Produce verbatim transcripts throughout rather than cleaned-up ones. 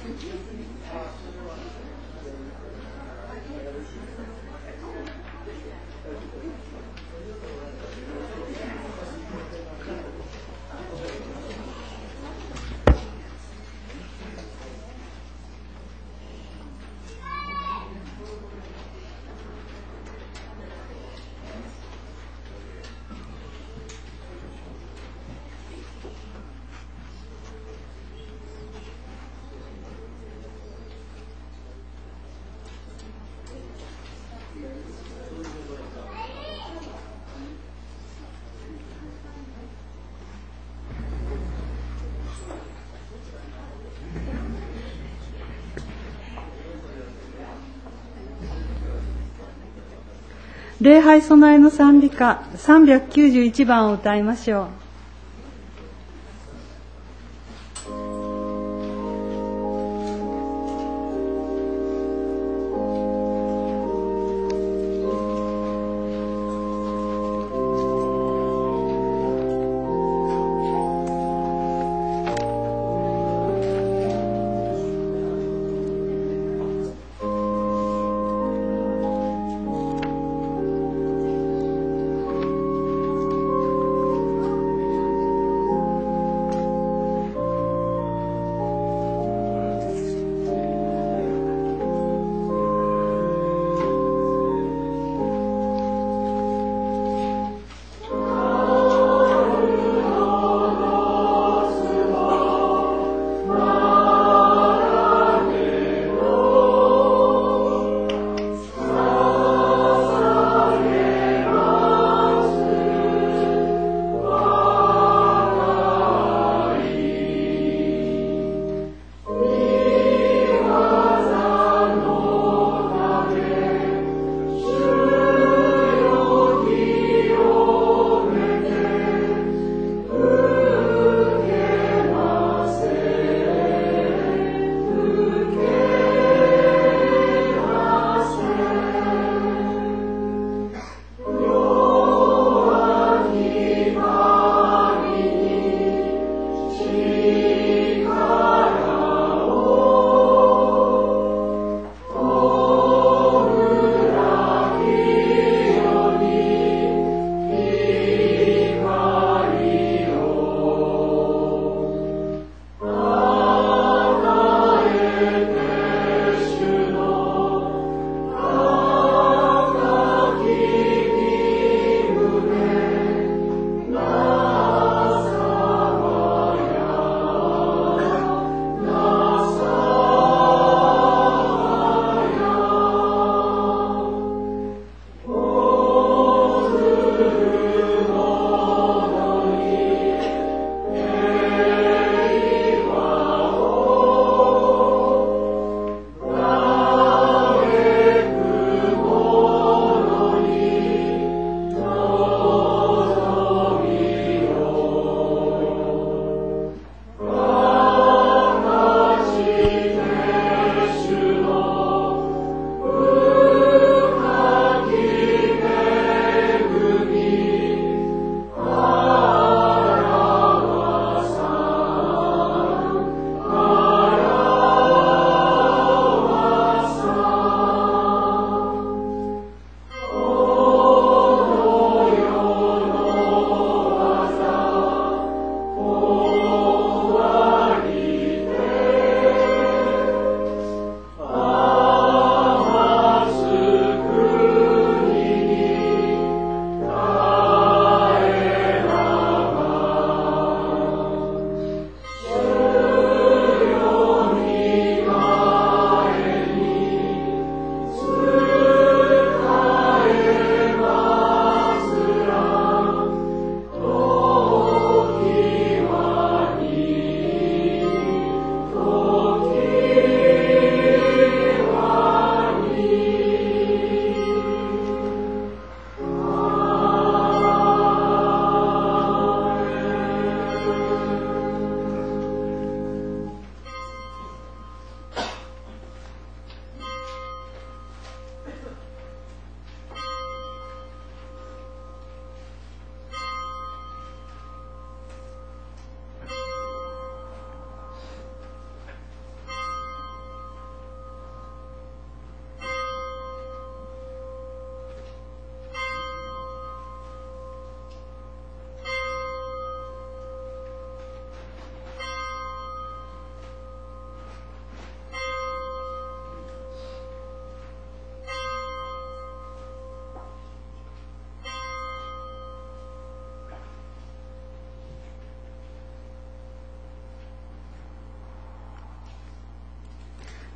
礼拝備えの賛美歌さんびゃくきゅうじゅういちばんを歌いましょう。 「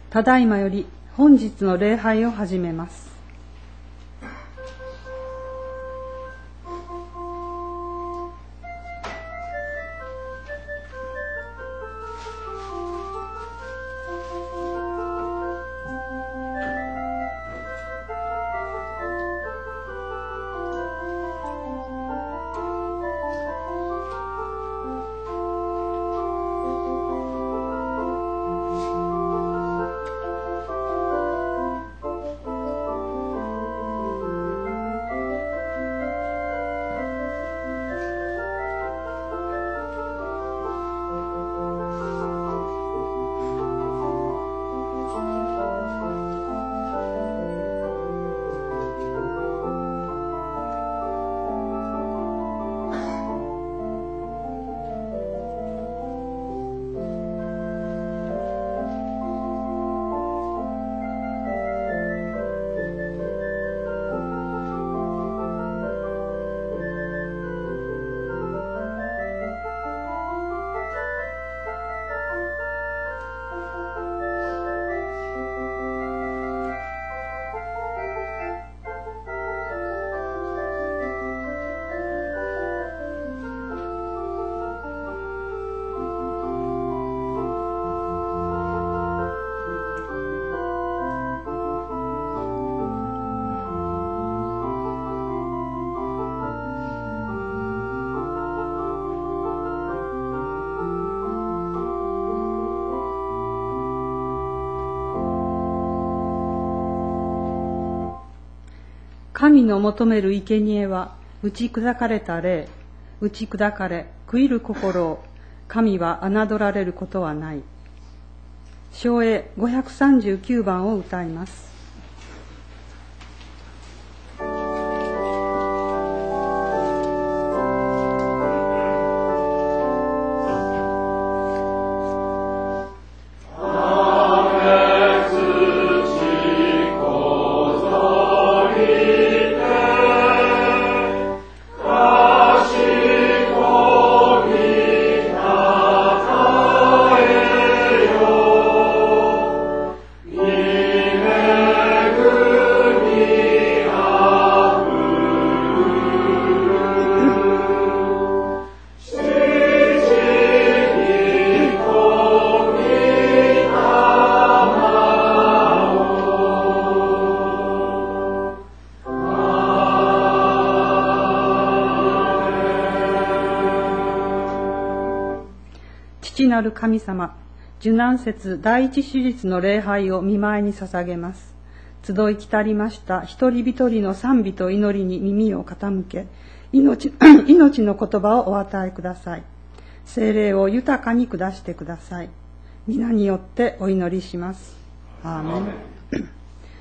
ただいまより本日の礼拝を始めます。神の求める生贄は打ち砕かれた霊、打ち砕かれ悔いる心を神は侮られることはない。唱詠ごひゃくさんじゅうきゅうばんを歌います。父なる神様、受難節第一手術の礼拝を御前に捧げます。集い来たりました一人一人の賛美と祈りに耳を傾け、命, 命の言葉をお与えください。聖霊を豊かに下してください。皆によってお祈りします。アーメン。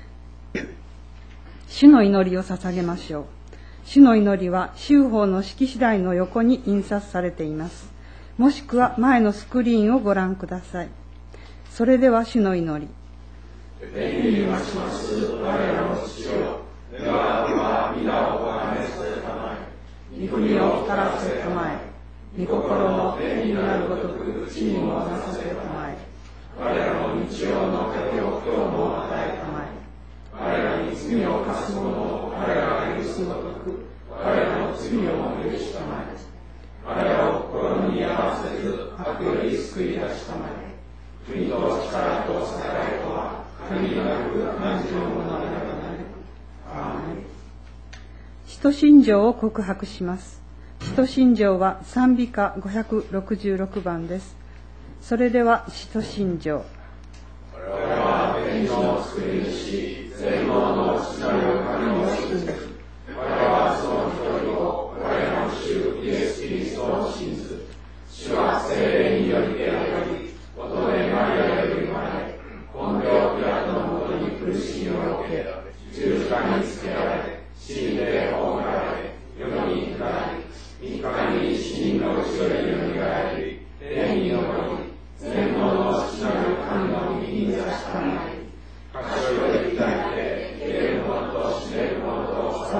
主の祈りを捧げましょう。主の祈りは修法の式次第の横に印刷されています。もしくは前のスクリーンをご覧ください。それでは主の祈り。 天にまします我らの父よ、願わくは皆をあがめさせたまえ、御国をたらせたまえ、御心の天になるごとく地にもなさせたまえ、我らの日曜の糧を今日も与えたまえ、我らに罪を犯す者を我らが許すごとく我らの罪をも許したまえ、我らを心に合わせず悪より救い出したまえ、国と力と栄えとは神なく何時のものでなくなる。アーメン。 使徒信条を告白します。使徒信条は賛美歌ごひゃくろくじゅうろくばんです。それでは使徒信条。 我々は天の救い主、全能の父なる神を信ず。我々はその一人を我らの主イエス・キリストを信ず。主は聖霊により選び、元でマリアより生まれ、本領ピラトのもとに苦しみを受け、十字架につけられ、死んで葬られ、世に下り、三日に死人のうちよりよみがえり、天に昇り、全能の父なる神の右に座したまえ、賢いで開いて、生ける者と死ねる者と裁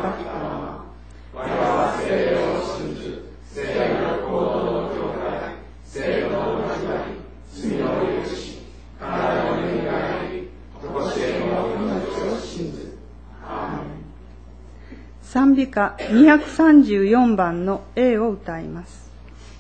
美歌にひゃくさんじゅうよんばんの A を歌います。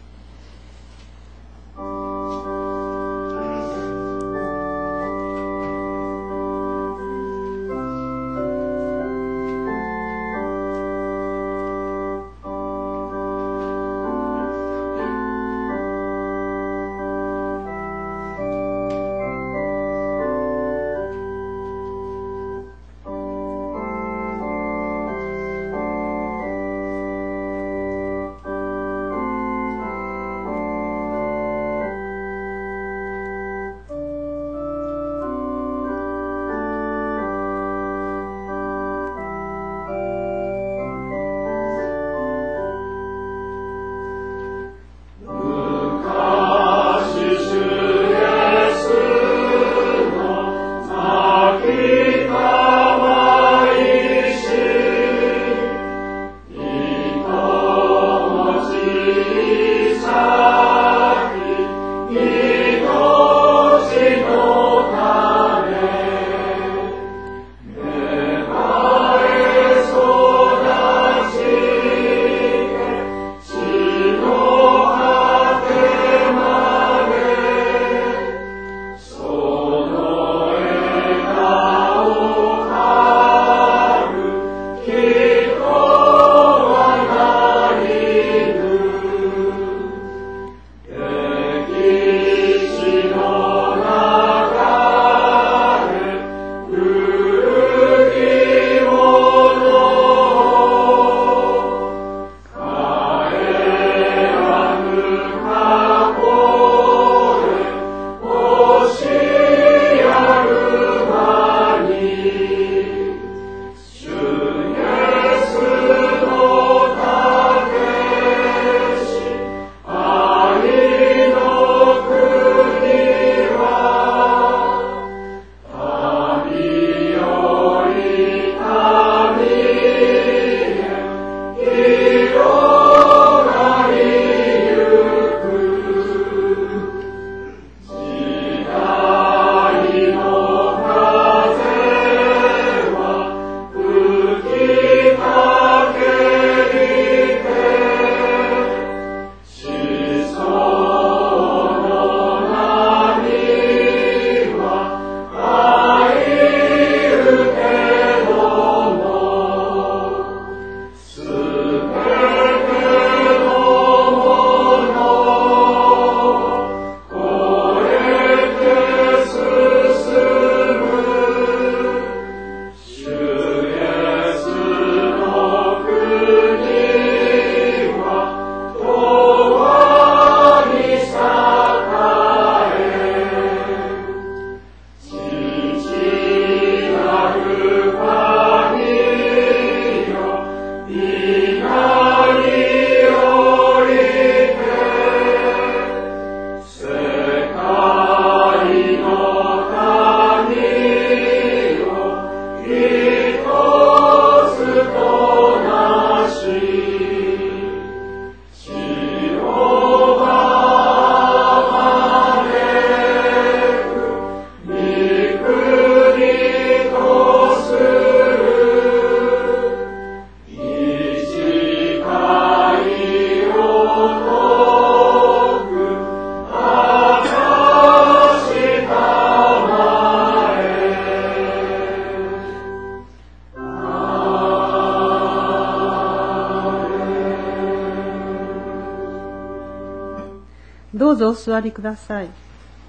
どうぞお座りください。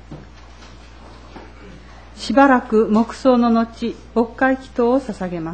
しばらく黙想の後、牧会祈祷を捧げます。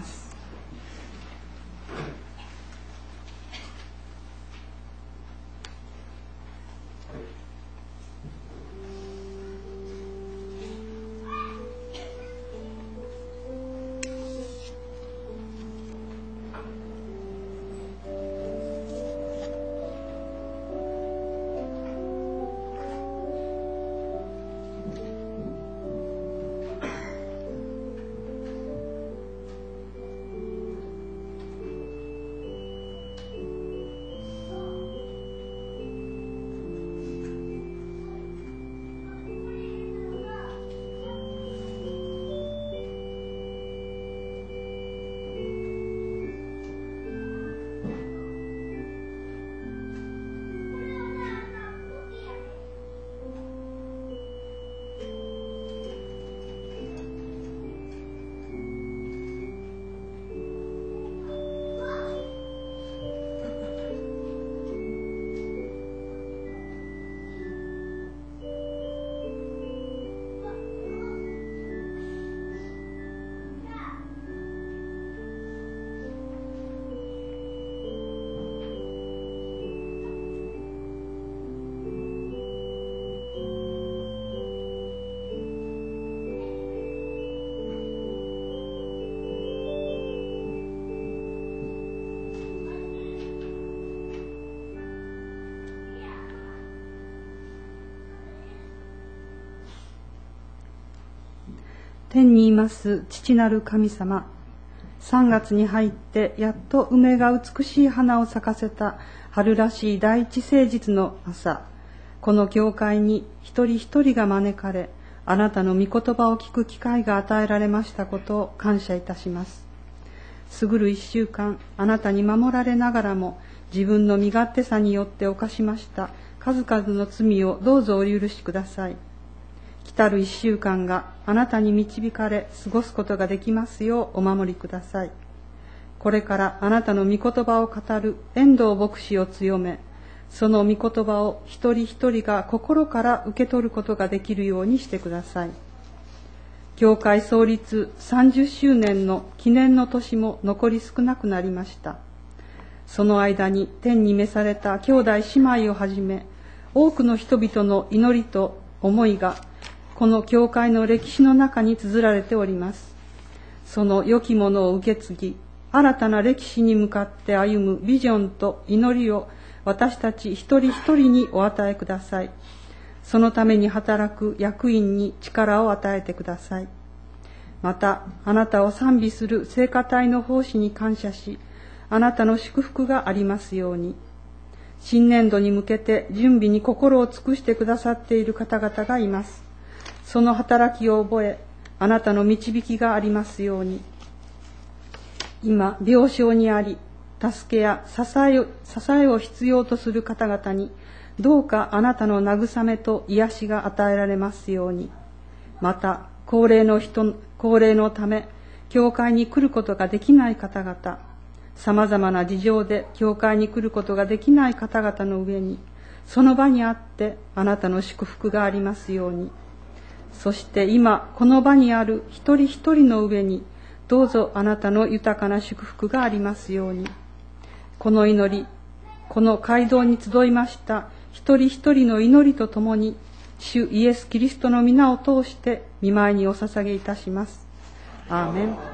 天にいます父なる神様、さんがつに入ってやっと梅が美しい花を咲かせた春らしい第一誠実の朝、この教会に一人一人が招かれ、あなたの御言葉を聞く機会が与えられましたことを感謝いたします。過ぐる一週間、あなたに守られながらも、自分の身勝手さによって犯しました数々の罪をどうぞお許しください。来たる一週間があなたに導かれ過ごすことができますようお守りください。これからあなたの御言葉を語る遠藤牧師を強め、その御言葉を一人一人が心から受け取ることができるようにしてください。教会創立さんじゅっしゅうねんの記念の年も残り少なくなりました。その間に天に召された兄弟姉妹をはじめ、多くの人々の祈りと思いがこの教会の歴史の中に綴られております。その良きものを受け継ぎ、新たな歴史に向かって歩むビジョンと祈りを私たち一人一人にお与えください。そのために働く役員に力を与えてください。また、あなたを賛美する聖歌隊の奉仕に感謝し、あなたの祝福がありますように。新年度に向けて準備に心を尽くしてくださっている方々がいます。その働きを覚え、あなたの導きがありますように。今、病床にあり、助けや支えを、支えを必要とする方々に、どうかあなたの慰めと癒しが与えられますように。また、高齢の人、高齢のため、教会に来ることができない方々、様々な事情で教会に来ることができない方々の上に、その場にあってあなたの祝福がありますように。そして今、この場にある一人一人の上に、どうぞあなたの豊かな祝福がありますように。この祈り、この街道に集いました一人一人の祈りとともに、主イエス・キリストの皆を通して御前にお捧げいたします。アーメン。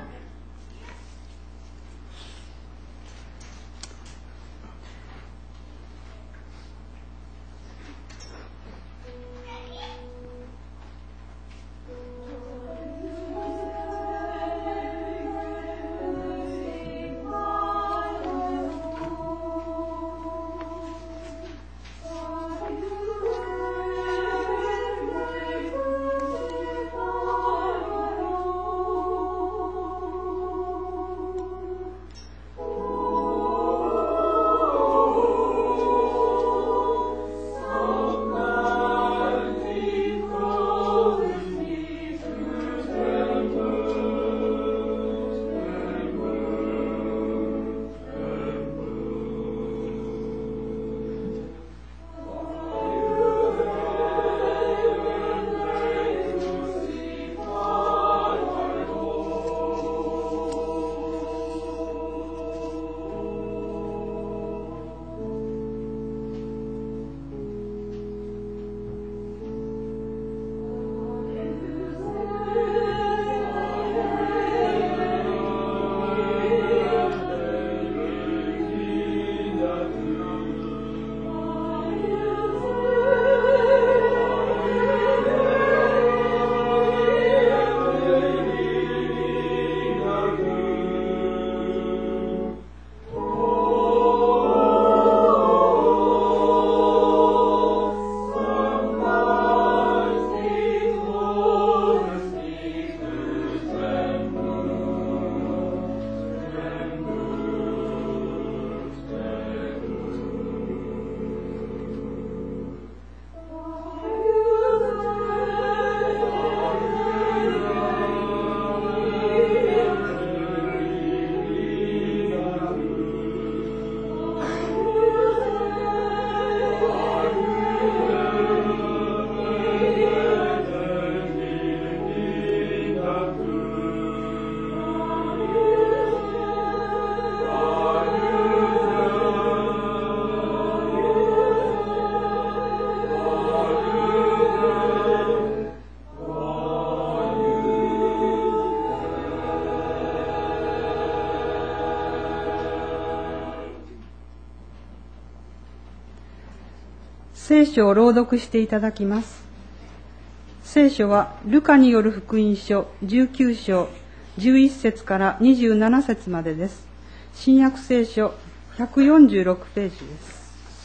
聖書を朗読していただきます。 聖書はルカによる福音書じゅうきゅう章じゅういち節からにじゅうなな節までです。新約聖書ひゃくよんじゅうろくページです。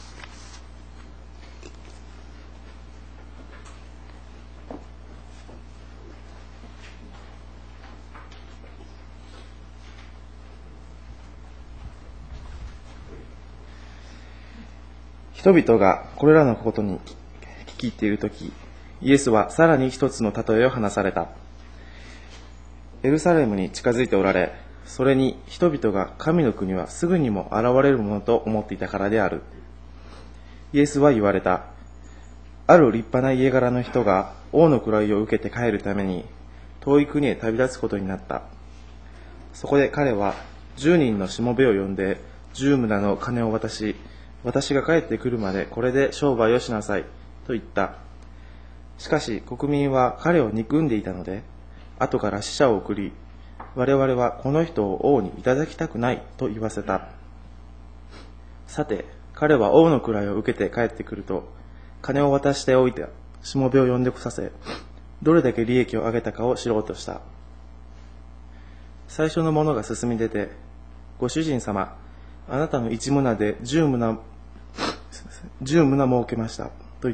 人々がこれらのことに聞き入っているとき、イエスはさらに一つの例えを話された。エルサレムに近づいておられ、それに人々が神の国はすぐにも現れるものと思っていたからである。イエスは言われた。ある立派な家柄の人が王の位を受けて帰るために遠い国へ旅立つことになった。そこで彼は十人のしもべを呼んで十棟の金を渡し、私が帰ってくるまでこれで商売をしなさいと言った。しかし国民は彼を憎んでいたので、後から使者を送り、我々はこの人を王にいただきたくないと言わせた。さて、彼は王の位を受けて帰ってくると、金を渡しておいてしもべを呼んでこさせ、どれだけ利益を上げたかを知ろうとした。最初の者が進み出て、ご主人様、あなたの一棟で十棟、十棟儲けましたと言った。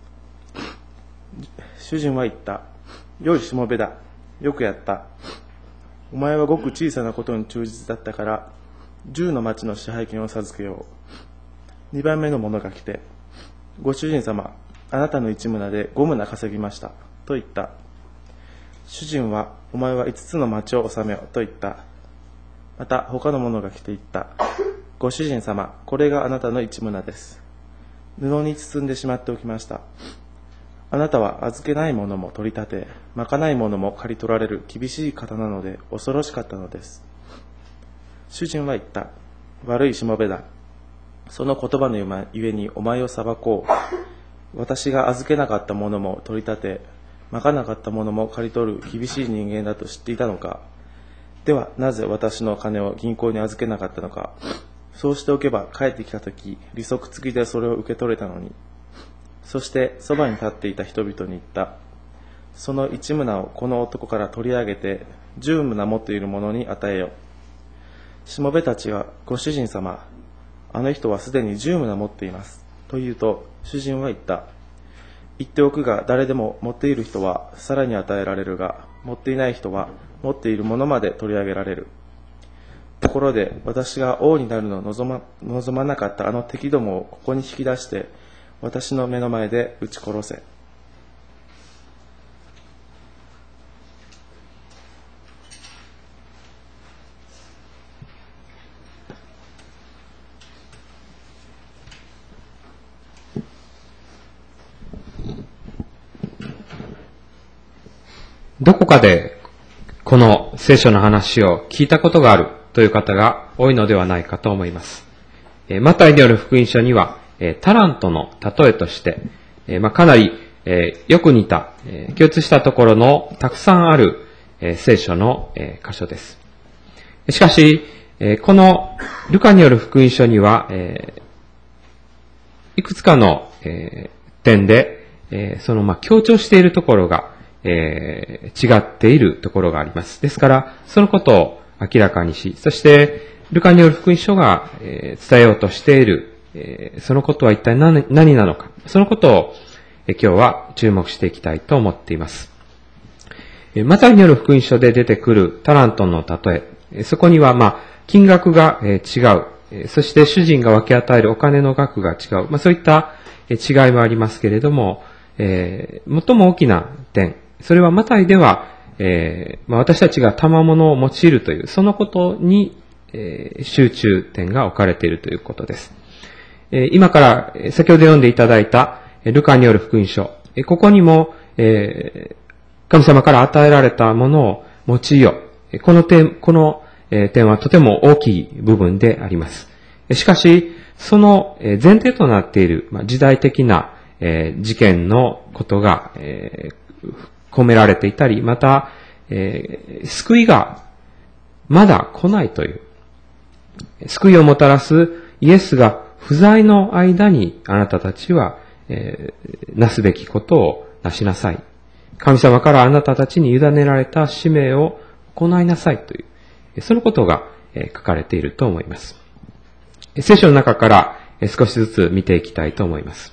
主人は言った。良いしもべだ。よくやった。お前はごく小さなことに忠実だったから、十の町の支配権を授けよう。二番目の者が来て、ご主人様、あなたの一棟で五棟稼ぎましたと言った。主人は、お前は五つの町を治めようと言った。また他の者が来て言った。ご主人様、これがあなたの一棟です。布に包んでしまっておきました。あなたは預けないものも取り立て、まかないものも刈り取られる厳しい方なので恐ろしかったのです。主人は言った。悪いしもべだ。その言葉のゆえにお前を裁こう。私が預けなかったものも取り立て、まかなかったものも刈り取る厳しい人間だと知っていたのか。ではなぜ私の金を銀行に預けなかったのか。そうしておけば帰ってきたとき、利息付きでそれを受け取れたのに。そしてそばに立っていた人々に言った。その一棟をこの男から取り上げて、十棟持っている者に与えよ。しもべたちが、ご主人様、あの人はすでに十棟持っています。と言うと、主人は言った。言っておくが、誰でも持っている人はさらに与えられるが、持っていない人は持っているものまで取り上げられる。ところで、私が王になるのを望ま、望まなかったあの敵どもをここに引き出して、私の目の前で撃ち殺せ。 どこかでこの聖書の話を聞いたことがあるという方が多いのではないかと思います。マタイによる福音書にはタラントの例えとして、まあ、かなりよく似た共通したところのたくさんある聖書の箇所です。しかしこのルカによる福音書にはいくつかの点でそのまあ強調しているところがえー、違っているところがあります。ですから、そのことを明らかにし、そして、ルカによる福音書が、えー、伝えようとしている、えー、そのことは一体 何, 何なのか、そのことを、えー、今日は注目していきたいと思っています。えー、マタイによる福音書で出てくるタラントの例え、えー、そこには、まあ、金額が、えー、違う、えー、そして主人が分け与えるお金の額が違う、まあ、そういった、えー、違いもありますけれども、えー、最も大きな点、それはマタイでは、えーまあ、私たちが賜物を用いるという、そのことに、えー、集中点が置かれているということです。えー、今から先ほど読んでいただいたルカによる福音書、えー、ここにも、えー、神様から与えられたものを用いよう。この点、この、えー、点はとても大きい部分であります。しかし、その前提となっている、まあ、時代的な、えー、事件のことが、えー込められていたり、また、えー、救いがまだ来ないという、救いをもたらすイエスが不在の間にあなたたちは、えー、なすべきことをなしなさい。 神様からあなたたちに委ねられた使命を行いなさいという、そのことが書かれていると思います。聖書の中から少しずつ見ていきたいと思います。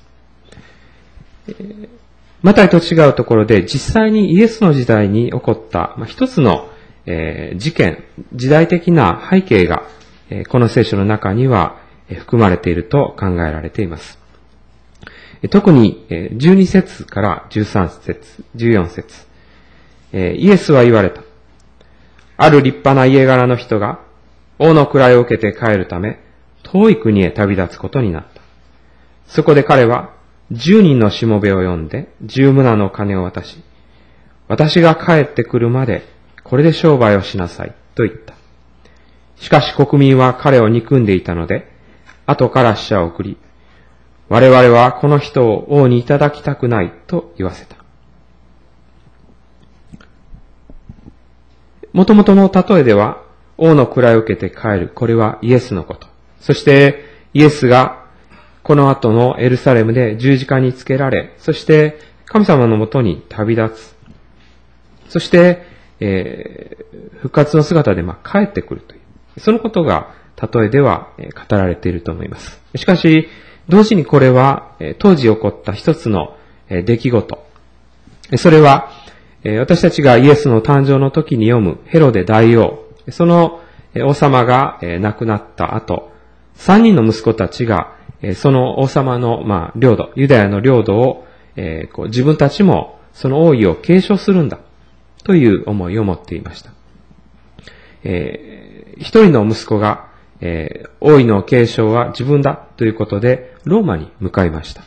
マタイと違うところで実際にイエスの時代に起こった一つの事件、時代的な背景がこの聖書の中には含まれていると考えられています。特にじゅうに節からじゅうさん節、じゅうよん節、イエスは言われた。ある立派な家柄の人が王の位を受けて帰るため遠い国へ旅立つことになった。そこで彼は十人のしもべを呼んで十棟の金を渡し、私が帰ってくるまでこれで商売をしなさいと言った。しかし国民は彼を憎んでいたので、後から使者を送り、我々はこの人を王にいただきたくないと言わせた。もともとの例えでは、王の位を受けて帰る、これはイエスのこと。そしてイエスがこの後のエルサレムで十字架につけられ、そして神様のもとに旅立つ。そして、えー、復活の姿でまあ帰ってくるという。そのことが例えでは語られていると思います。しかし、同時にこれは当時起こった一つの出来事。それは、私たちがイエスの誕生の時に読むヘロデ大王。その王様が亡くなった後、三人の息子たちがその王様のまあ領土、ユダヤの領土をこう自分たちもその王位を継承するんだという思いを持っていました。えー、一人の息子が、えー、王位の継承は自分だということでローマに向かいました。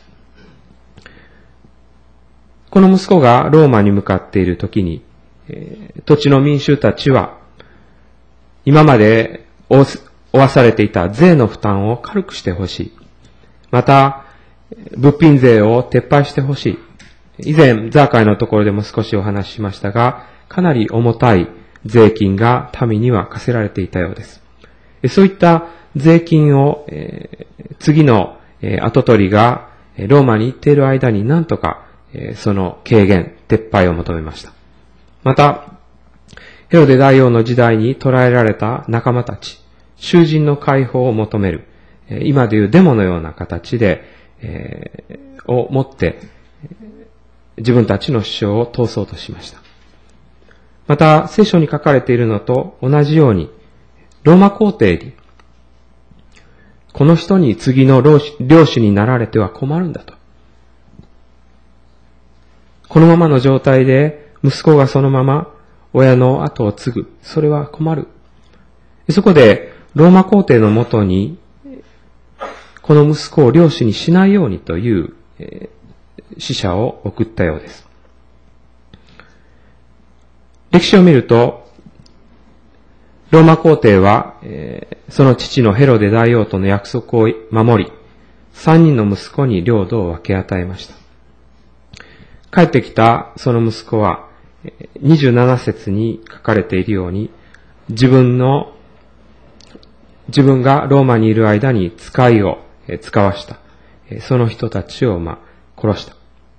この息子がローマに向かっている時に、えー、土地の民衆たちは今まで負わされていた税の負担を軽くしてほしい。また、物品税を撤廃してほしい。以前、ザーカイのところでも少しお話ししましたが、かなり重たい税金が民には課せられていたようです。そういった税金を、えー、次の、えー、跡取りがローマに行っている間になんとか、えー、その軽減、撤廃を求めました。また、ヘロデ大王の時代に捕らえられた仲間たち、囚人の解放を求める、えー、今でいうデモのような形で、えー、をもって、自分たちの主張を通そうとしました。また、聖書に書かれているのと同じように、ローマ皇帝に、この人に次の領主になられては困るんだと。このままの状態で、息子がそのまま親の後を継ぐ。それは困る。そこで、ローマ皇帝のもとに、この息子を領主にしないようにという、えー、使者を送ったようです。歴史を見ると、ローマ皇帝は、えー、その父のヘロデ大王との約束を守り、三人の息子に領土を分け与えました。帰ってきたその息子は、にじゅうなな節に書かれているように、自分の、自分がローマにいる間に使いを使わした。その人たちを、まあ、殺した。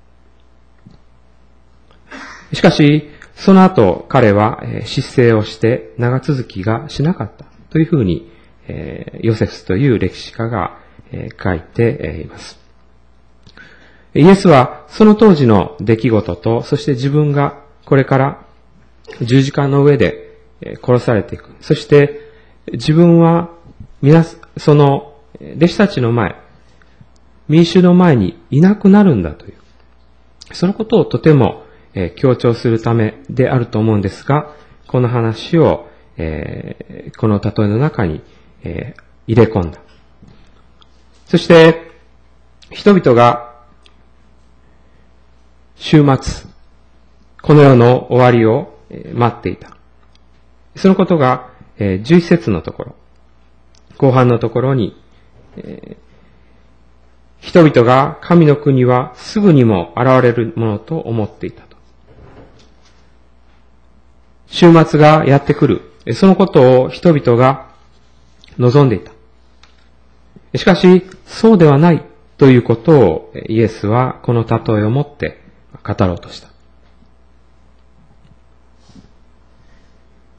しかし、その後、彼は失勢をして長続きがしなかったというふうに、ヨセフスという歴史家が書いています。イエスはその当時の出来事と、そして自分がこれから十字架の上で殺されていく。そして自分は皆、その弟子たちの前、民衆の前にいなくなるんだという。そのことをとても強調するためであると思うんですが、この話を、えー、この例えの中に、えー、入れ込んだ。そして、人々が週末、この世の終わりを待っていた。そのことが、えー、じゅういち節のところ、後半のところに、えー、人々が神の国はすぐにも現れるものと思っていた。週末がやってくる。そのことを人々が望んでいた。しかし、そうではないということをイエスはこの例えをもって語ろうとした。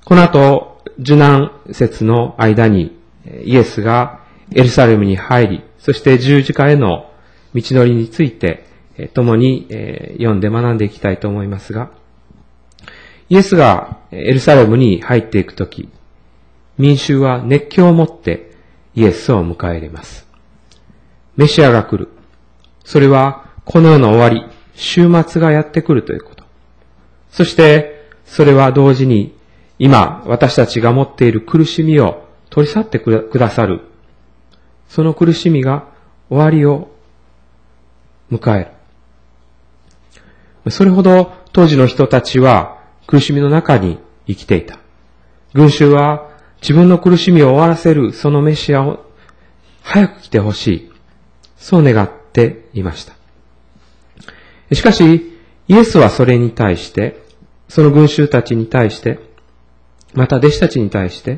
この後、受難節の間にイエスがエルサレムに入り、そして十字架への道のりについて共に読んで学んでいきたいと思いますが、イエスがエルサレムに入っていくとき、民衆は熱狂を持ってイエスを迎え入れます。メシアが来る。それはこの世の終わり、終末がやってくるということ。そしてそれは同時に今私たちが持っている苦しみを取り去ってくださる。その苦しみが終わりを迎える。それほど当時の人たちは苦しみの中に生きていた。群衆は自分の苦しみを終わらせるそのメシアを早く来てほしい。そう願っていました。しかし、イエスはそれに対して、その群衆たちに対して、また弟子たちに対して、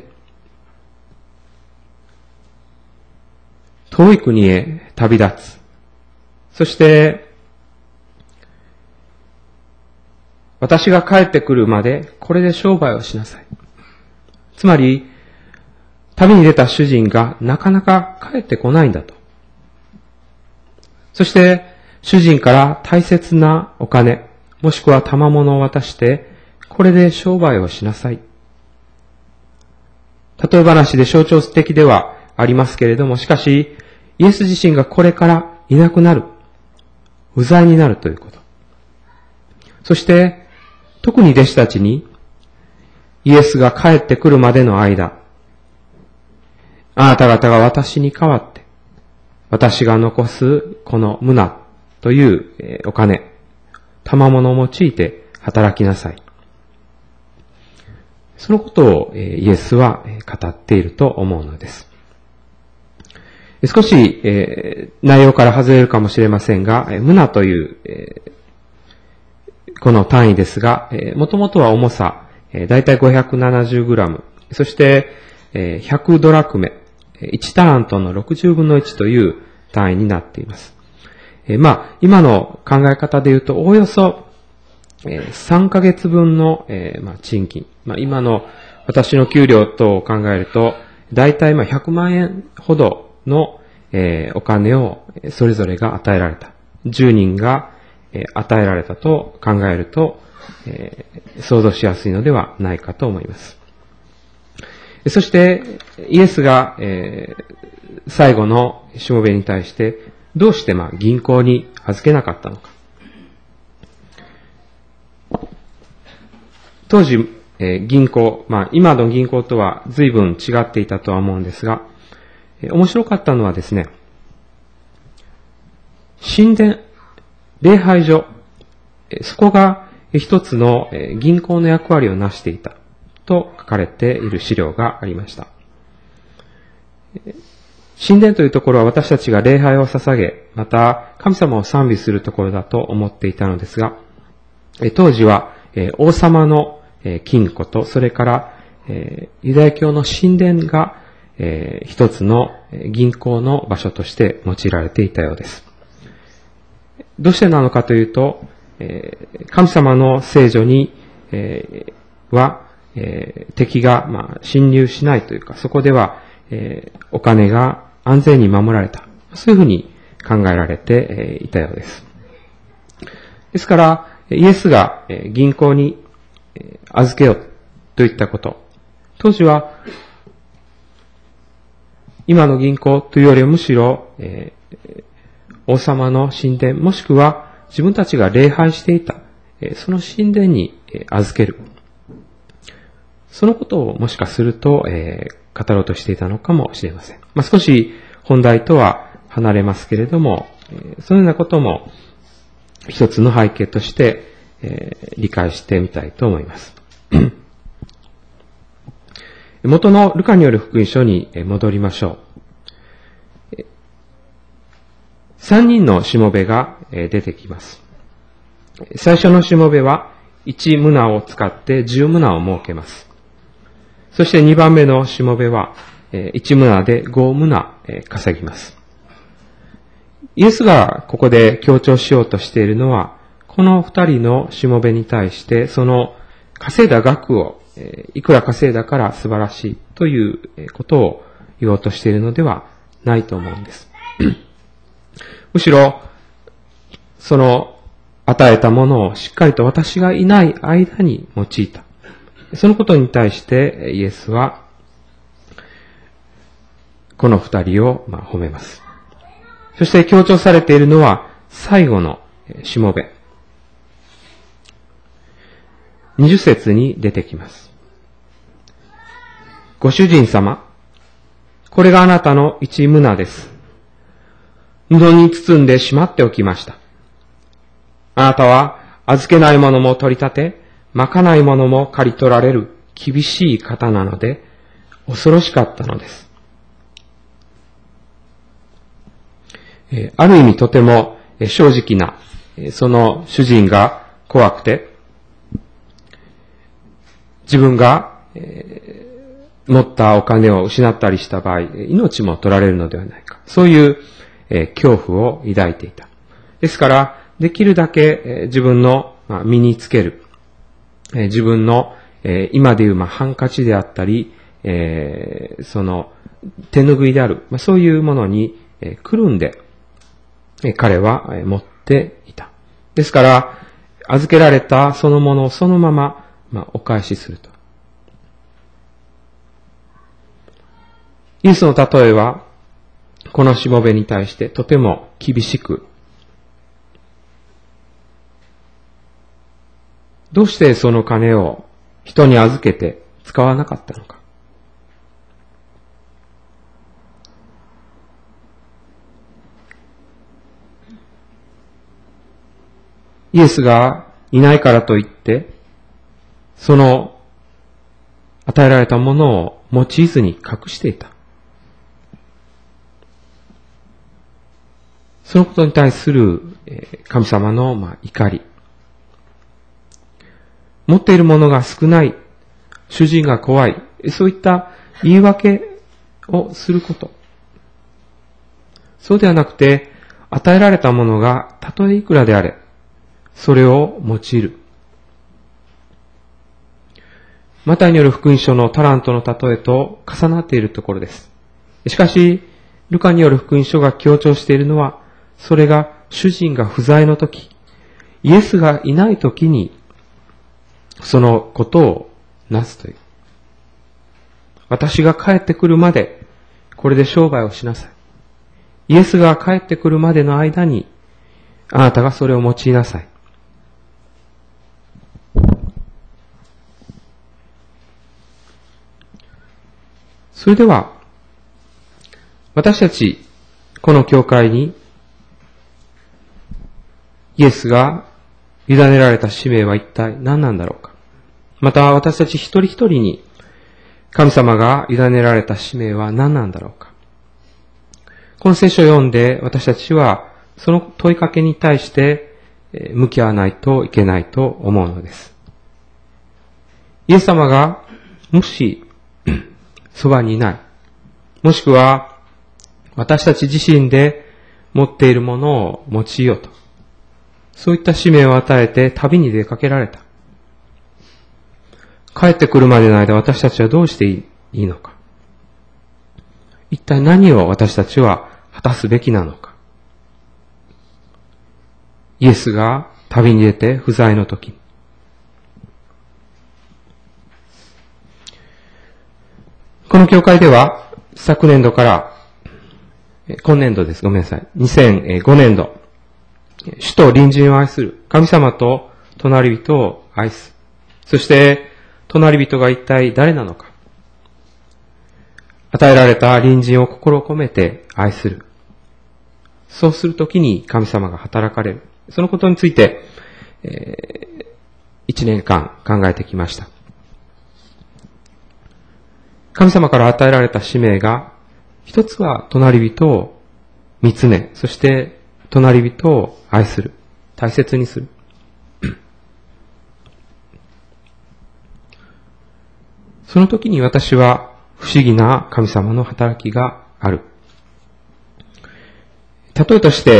遠い国へ旅立つ。そして、私が帰ってくるまでこれで商売をしなさい。つまり、旅に出た主人がなかなか帰ってこないんだと。そして、主人から大切なお金、もしくは賜物を渡して、これで商売をしなさい。例え話で象徴的ではありますけれども、しかし、イエス自身がこれからいなくなる。不在になるということ。そして、特に弟子たちに、イエスが帰ってくるまでの間、あなた方が私に代わって、私が残すこの胸というお金、賜物を用いて働きなさい。そのことをイエスは語っていると思うのです。少し内容から外れるかもしれませんが、胸というこの単位ですが、もともとは重さ、だいたい ごひゃくななじゅうグラム、そしてひゃくドラクメ、いちタラントのろくじゅうぶんのいちという単位になっています。まあ、今の考え方で言うと、おおよそさんかげつぶんの賃金。まあ、今の私の給料と考えると、だいたいひゃくまんえんほどのお金をそれぞれが与えられた。じゅうにんが与えられたと考えると、想像しやすいのではないかと思います。そして、イエスが最後のしもべに対して、どうしてまあ銀行に預けなかったのか。当時、えー、銀行、まあ今の銀行とは随分違っていたとは思うんですが、えー、面白かったのはですね、神殿、礼拝所、えー、そこが一つの、えー、銀行の役割を成していたと書かれている資料がありました。えー神殿というところは私たちが礼拝を捧げ、また神様を賛美するところだと思っていたのですが、当時は王様の金庫と、それからユダヤ教の神殿が一つの銀行の場所として用いられていたようです。どうしてなのかというと、神様の聖所には敵が侵入しないというか、そこではお金が安全に守られた。そういうふうに考えられていたようです。ですから、イエスが銀行に預けようといったこと。当時は、今の銀行というよりはむしろ、王様の神殿、もしくは自分たちが礼拝していた、その神殿に預ける。そのことをもしかすると、語ろうとしていたのかもしれません。まあ、少し本題とは離れますけれども、そのようなことも一つの背景として、えー、理解してみたいと思います。元のルカによる福音書に戻りましょう。三人のしもべが出てきます。最初のしもべは一胸を使って十胸を設けます。そして二番目のしもべは、一胸で五胸稼ぎます。イエスがここで強調しようとしているのは、この二人のしもべに対して、その稼いだ額をいくら稼いだから素晴らしいということを言おうとしているのではないと思うんです。むしろ、その与えたものをしっかりと私がいない間に用いた。そのことに対してイエスは、この二人をまあ褒めます。そして強調されているのは最後のしもべ。二十節に出てきます。ご主人様、これがあなたの一棟です。布に包んでしまっておきました。あなたは預けないものも取り立て、まかないものも刈り取られる厳しい方なので、恐ろしかったのです。ある意味とても正直な、その主人が怖くて、自分が持ったお金を失ったりした場合、命も取られるのではないか。そういう恐怖を抱いていた。ですから、できるだけ自分の身につける、自分の今でいうハンカチであったり、その手拭いである、そういうものにくるんで、彼は持っていた。ですから、預けられたそのものをそのまま、まあ、お返しすると。イエスの例えは、このしもべに対してとても厳しく、どうしてその金を人に預けて使わなかったのか。イエスがいないからといって、その与えられたものを用いずに隠していた。そのことに対する神様のまあ怒り。持っているものが少ない、主人が怖い、そういった言い訳をすること。そうではなくて、与えられたものがたとえいくらであれ、それを用いる。マタイによる福音書のタラントの例えと重なっているところです。しかし、ルカによる福音書が強調しているのは、それが主人が不在の時、イエスがいない時に、そのことをなすという。私が帰ってくるまで、これで商売をしなさい。イエスが帰ってくるまでの間に、あなたがそれを用いなさい。それでは、私たち、この教会に、イエスが委ねられた使命は一体何なんだろうか。また私たち一人一人に神様が委ねられた使命は何なんだろうか。この聖書を読んで私たちはその問いかけに対して向き合わないといけないと思うのです。イエス様がもしそばにいない、もしくは私たち自身で持っているものを用いようと、そういった使命を与えて旅に出かけられた。帰ってくるまでの間私たちはどうしていいのか。一体何を私たちは果たすべきなのか。イエスが旅に出て不在の時。この教会では昨年度から、今年度です。ごめんなさい。にせんごねんど。主と隣人を愛する。神様と隣人を愛す。そして、隣人が一体誰なのか。与えられた隣人を心を込めて愛する。そうするときに神様が働かれる。そのことについて、えー、一年間考えてきました。神様から与えられた使命が、一つは隣人を見つめ、そして隣人を愛する。大切にする。その時に私は不思議な神様の働きがある。例えとして、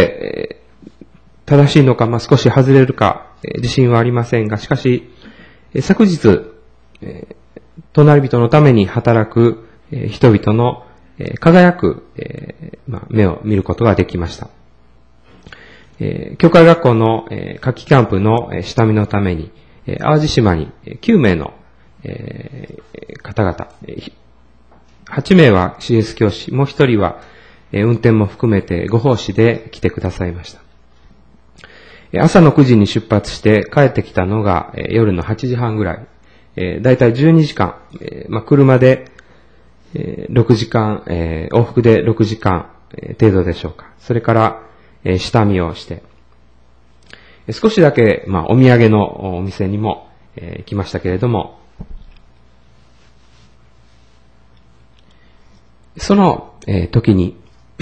正しいのか、まあ、少し外れるか、自信はありませんが、しかし、昨日、 隣人のために働く人々の輝く目を見ることができました。教会学校の夏季キャンプの下見のために、淡路島にきゅうめいの方々、はちめいは シーエス 教師、もうひとりは運転も含めてご奉仕で来てくださいました。朝のくじに出発して帰ってきたのが夜のはちじはんぐらい。だいたいじゅうにじかん、まあ、車でろくじかん、往復でろくじかん程度でしょうか。それから下見をして、少しだけ、まあ、お土産のお店にも行きましたけれども、その時に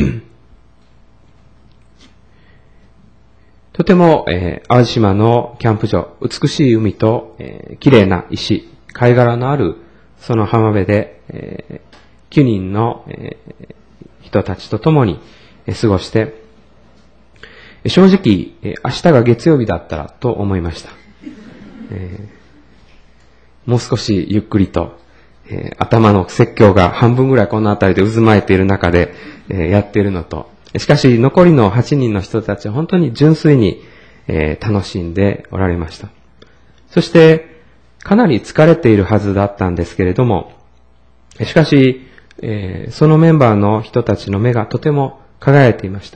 とても、えー、淡路島のキャンプ場、美しい海と、えー、綺麗な石、貝殻のあるその浜辺で、えー、きゅうにんの、えー、人たちと共に、えー、過ごして、正直、えー、明日が月曜日だったらと思いました。えー、もう少しゆっくりと、えー、頭の説教が半分ぐらいこの辺りで渦巻いている中で、えー、やっているのと、しかし残りのはちにんの人たちは本当に純粋に、えー、楽しんでおられました。そしてかなり疲れているはずだったんですけれども、しかし、えー、そのメンバーの人たちの目がとても輝いていました。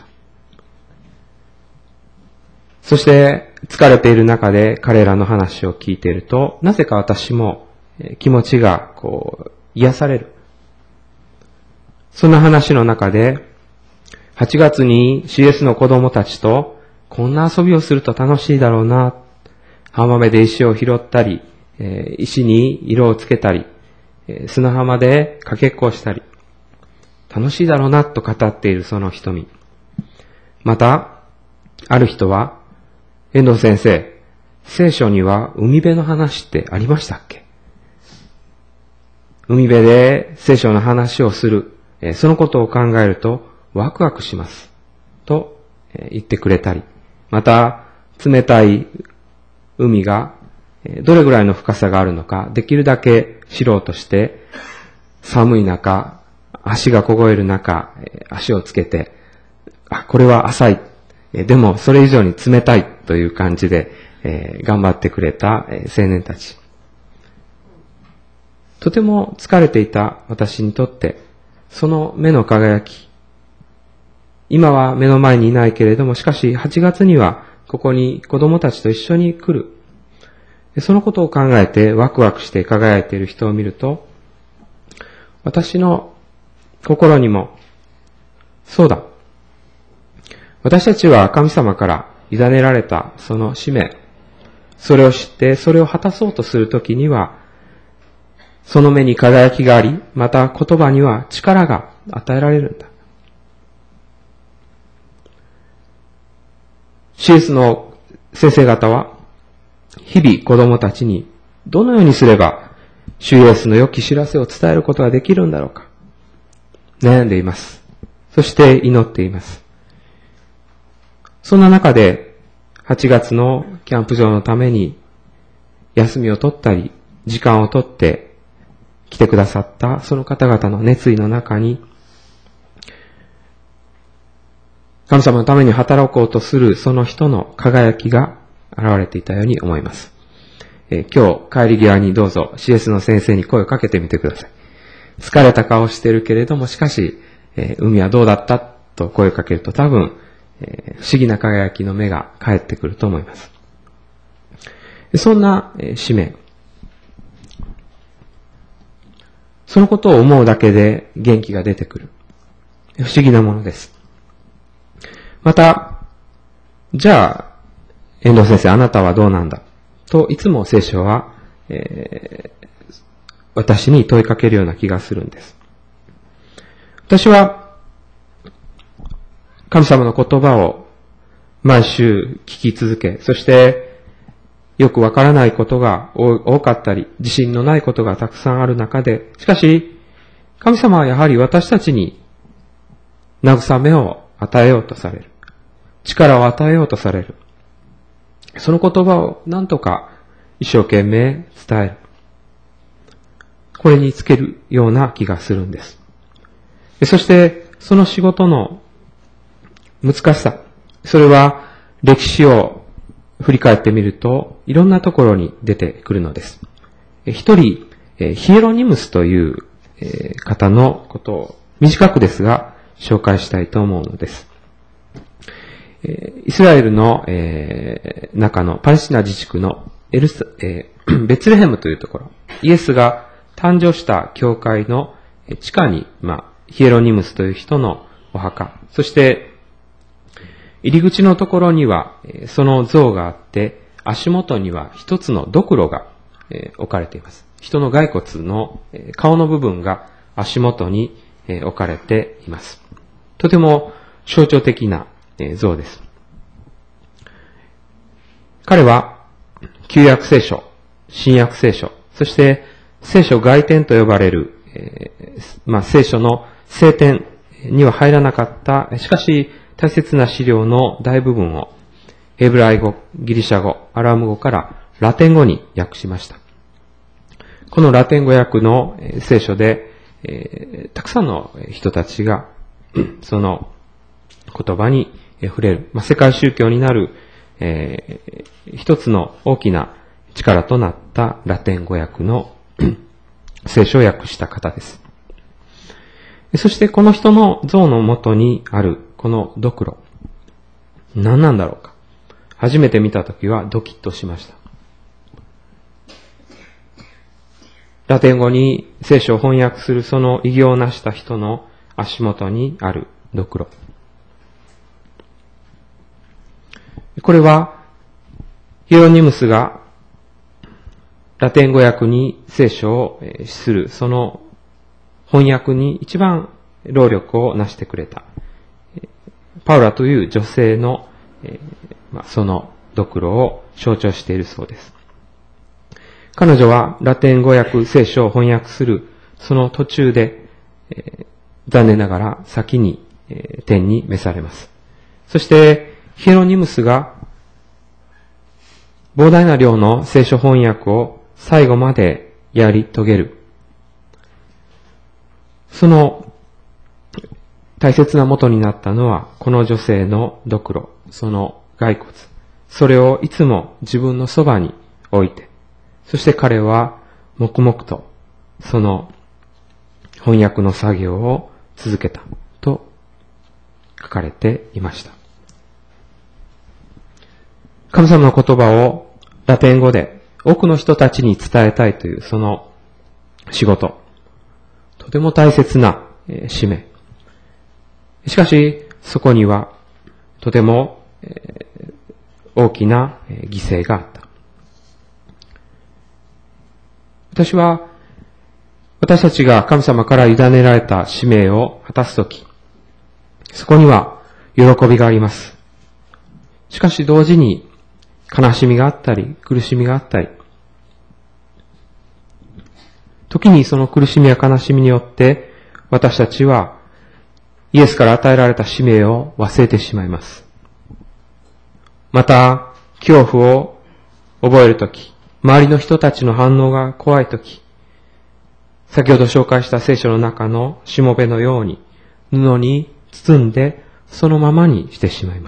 そして疲れている中で彼らの話を聞いていると、なぜか私も気持ちがこう癒される。そんな話の中で、はちがつに シーエス の子供たちとこんな遊びをすると楽しいだろうな。浜辺で石を拾ったり、えー、石に色をつけたり、えー、砂浜でかけっこをしたり、楽しいだろうなと語っているその瞳。また、ある人は、遠藤先生、聖書には海辺の話ってありましたっけ？海辺で聖書の話をする、えー、そのことを考えると、ワクワクします。と言ってくれたり、また、冷たい海がどれぐらいの深さがあるのか、できるだけ知ろうとして、寒い中、足が凍える中、足をつけて、あ、これは浅い。でも、それ以上に冷たいという感じで、えー、頑張ってくれた青年たち。とても疲れていた私にとって、その目の輝き、今は目の前にいないけれども、しかしはちがつにはここに子供たちと一緒に来る。そのことを考えてワクワクして輝いている人を見ると、私の心にも、そうだ。私たちは神様から委ねられたその使命、それを知ってそれを果たそうとするときには、その目に輝きがあり、また言葉には力が与えられるんだ。シーエス の先生方は、日々子供たちにどのようにすれば、主イエスの良き知らせを伝えることができるんだろうか。悩んでいます。そして祈っています。そんな中で、はちがつのキャンプ場のために、休みを取ったり、時間を取って来てくださったその方々の熱意の中に、神様のために働こうとするその人の輝きが現れていたように思います。えー、今日帰り際にどうぞ シーエス の先生に声をかけてみてください。疲れた顔してるけれども、しかし、えー、海はどうだったと声をかけると多分、えー、不思議な輝きの目が返ってくると思います。そんな、えー、使命。そのことを思うだけで元気が出てくる。不思議なものです。また、じゃあ、遠藤先生、あなたはどうなんだといつも聖書は、えー、私に問いかけるような気がするんです。私は、神様の言葉を毎週聞き続け、そしてよくわからないことが多かったり、自信のないことがたくさんある中で、しかし、神様はやはり私たちに慰めを与えようとされる。力を与えようとされる。その言葉を何とか一生懸命伝える。 これにつけるような気がするんです。そして、その仕事の難しさ、それは歴史を振り返ってみると、いろんなところに出てくるのです。一人、ヒエロニムスという方のことを短くですが紹介したいと思うのです。イスラエルの中のパレスチナ自治区のエルサ、ベツレヘムというところ、イエスが誕生した教会の地下に、まあ、ヒエロニムスという人のお墓、そして入り口のところにはその像があって、足元には一つのドクロが置かれています。人の骸骨の顔の部分が足元に置かれています。とても象徴的な像です。彼は旧約聖書、新約聖書、そして聖書外典と呼ばれる、えーまあ、聖書の聖典には入らなかった、しかし大切な資料の大部分をヘブライ語、ギリシャ語、アラム語からラテン語に訳しました。このラテン語訳の聖書で、えー、たくさんの人たちがその言葉に触れる、まあ、世界宗教になる、えー、一つの大きな力となったラテン語訳の聖書を訳した方です。そしてこの人の像の元にあるこのドクロ、何なんだろうか。初めて見たときはドキッとしました。ラテン語に聖書を翻訳するその偉業を成した人の足元にあるドクロ。これはヒエロニムスがラテン語訳に聖書をするその翻訳に一番労力を成してくれたパウラという女性のそのドクロを象徴しているそうです。彼女はラテン語訳聖書を翻訳するその途中で、えー、残念ながら先に、えー、天に召されます。そしてヒエロニムスが膨大な量の聖書翻訳を最後までやり遂げる。その大切な元になったのはこの女性のドクロ、その骸骨。それをいつも自分のそばに置いて、そして彼は黙々とその翻訳の作業を続けたと書かれていました。神様の言葉をラテン語で多くの人たちに伝えたいというその仕事、とても大切な使命。しかしそこにはとても大きな犠牲があった。私は、私たちが神様から委ねられた使命を果たすとき、そこには喜びがあります。しかし同時に悲しみがあったり、苦しみがあったり、時にその苦しみや悲しみによって、私たちはイエスから与えられた使命を忘れてしまいます。また、恐怖を覚えるとき、周りの人たちの反応が怖いとき、先ほど紹介した聖書の中のしもべのように布に包んでそのままにしてしまいます。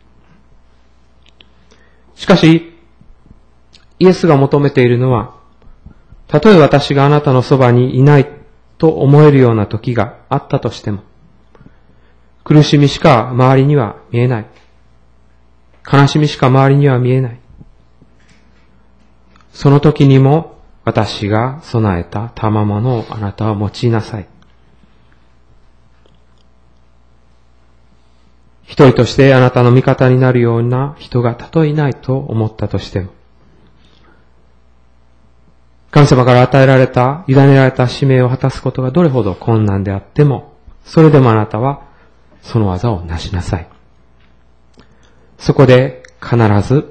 しかし、イエスが求めているのは、たとえ私があなたのそばにいないと思えるような時があったとしても、苦しみしか周りには見えない。悲しみしか周りには見えない。その時にも私が備えた賜物をあなたは用いなさい。一人としてあなたの味方になるような人がたとえいないと思ったとしても、神様から与えられた、委ねられた使命を果たすことがどれほど困難であっても、それでもあなたはその技をなしなさい。そこで必ず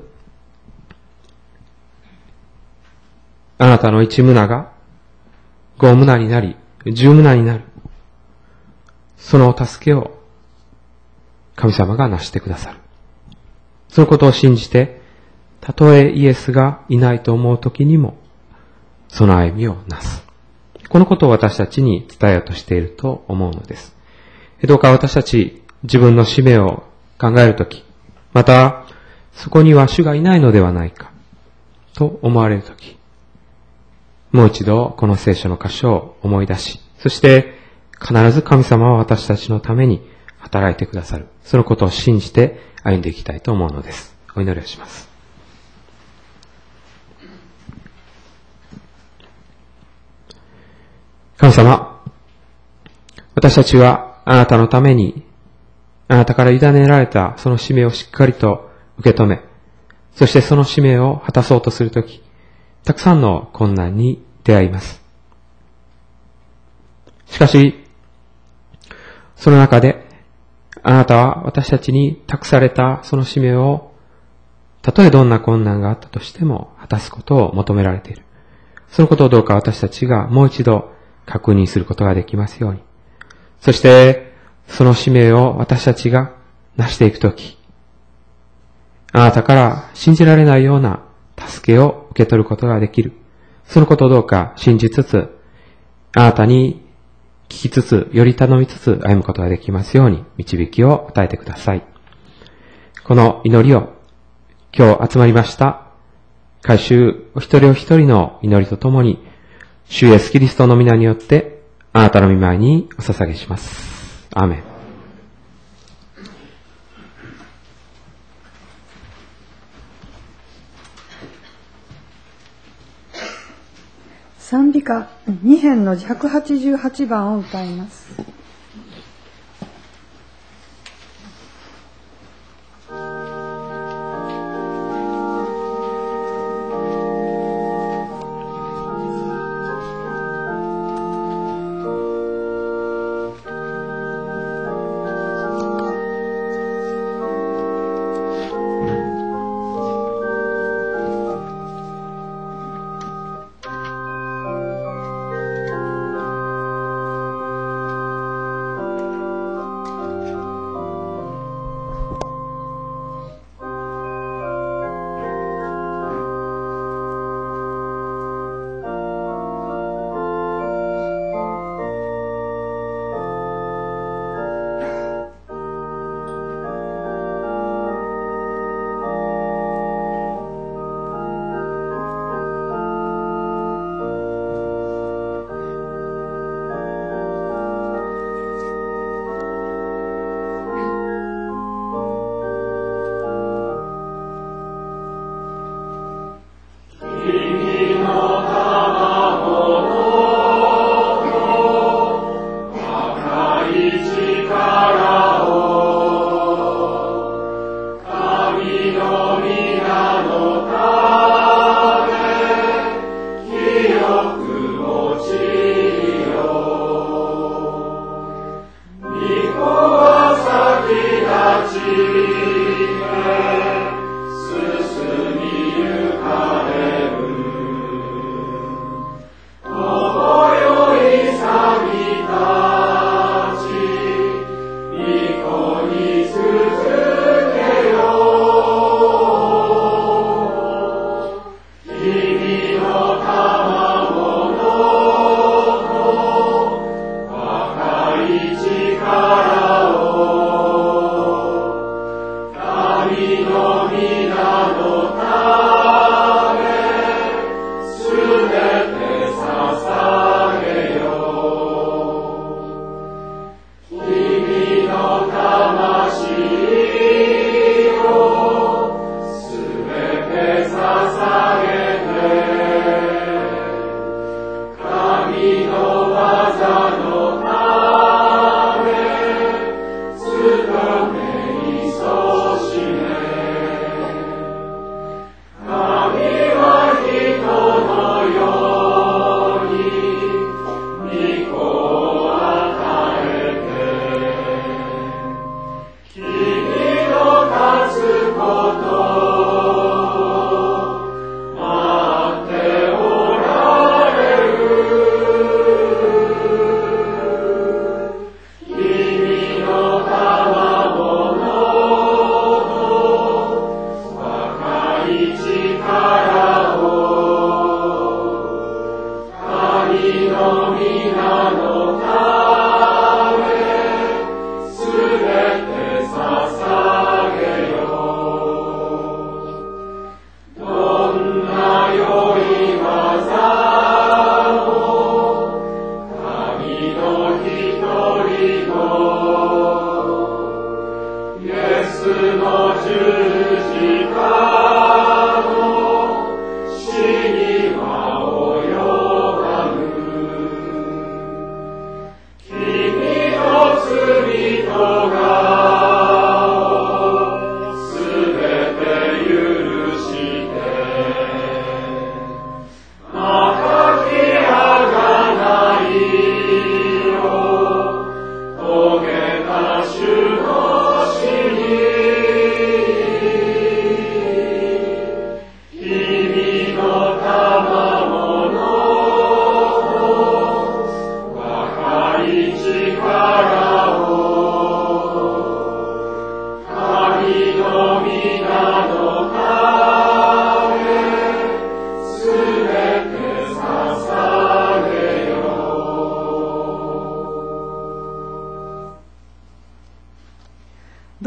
あなたの一胸が五胸になり、十胸になる。そのお助けを神様がなしてくださる。そのことを信じて、たとえイエスがいないと思うときにも、その歩みをなす。 このことを私たちに伝えようとしていると思うのです。どうか私たち自分の使命を考えるとき、またそこには主がいないのではないかと思われるとき、もう一度この聖書の箇所を思い出し、そして必ず神様は私たちのために働いてくださる。そのことを信じて歩んでいきたいと思うのです。お祈りをします。神様、私たちはあなたのために、あなたから委ねられたその使命をしっかりと受け止め、そしてその使命を果たそうとするとき、たくさんの困難に出会います。しかし、その中で、あなたは私たちに託されたその使命を、たとえどんな困難があったとしても果たすことを求められている。そのことをどうか私たちがもう一度確認することができますように。そして、その使命を私たちが成していくとき、あなたから信じられないような助けを受け取ることができる。そのことをどうか信じつつ、あなたに聞きつつ、より頼みつつ歩むことができますように導きを与えてください。この祈りを今日集まりました改宗お一人お一人の祈りとともに、主イエスキリストの皆によってあなたの御前にお捧げします。アーメン。 賛美歌に編のひゃくはちじゅうはちばんを歌います。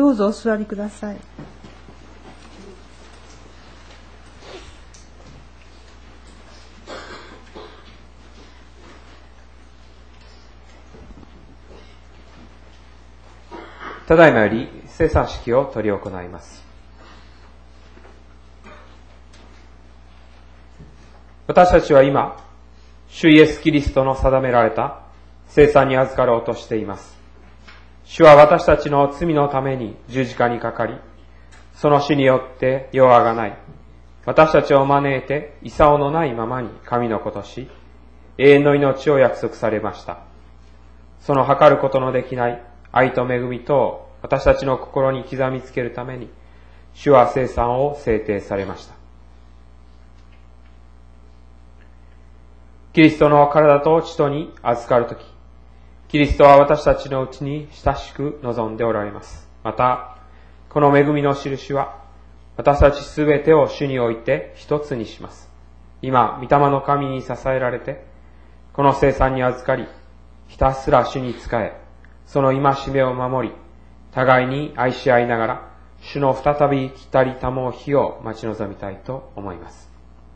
どうぞお座りください。 ただいまより聖餐式を執り行います。私たちは今、主イエス・キリストの定められた聖餐に預かろうとしています。主は私たちの罪のために十字架にかかり、その死によって弱がない、私たちを招いて功のないままに神の子とし、永遠の命を約束されました。その計ることのできない愛と恵みと私たちの心に刻みつけるために、主は聖餐を制定されました。キリストの体と血とに預かるとき、キリストは私たちのうちに親しく望んでおられます。また、この恵みの印は、私たちすべてを主において一つにします。今、御霊の神に支えられて、この聖餐に預かり、ひたすら主に仕え、その戒めを守り、互いに愛し合いながら、主の再び来たりたもう日を待ち望みたいと思います。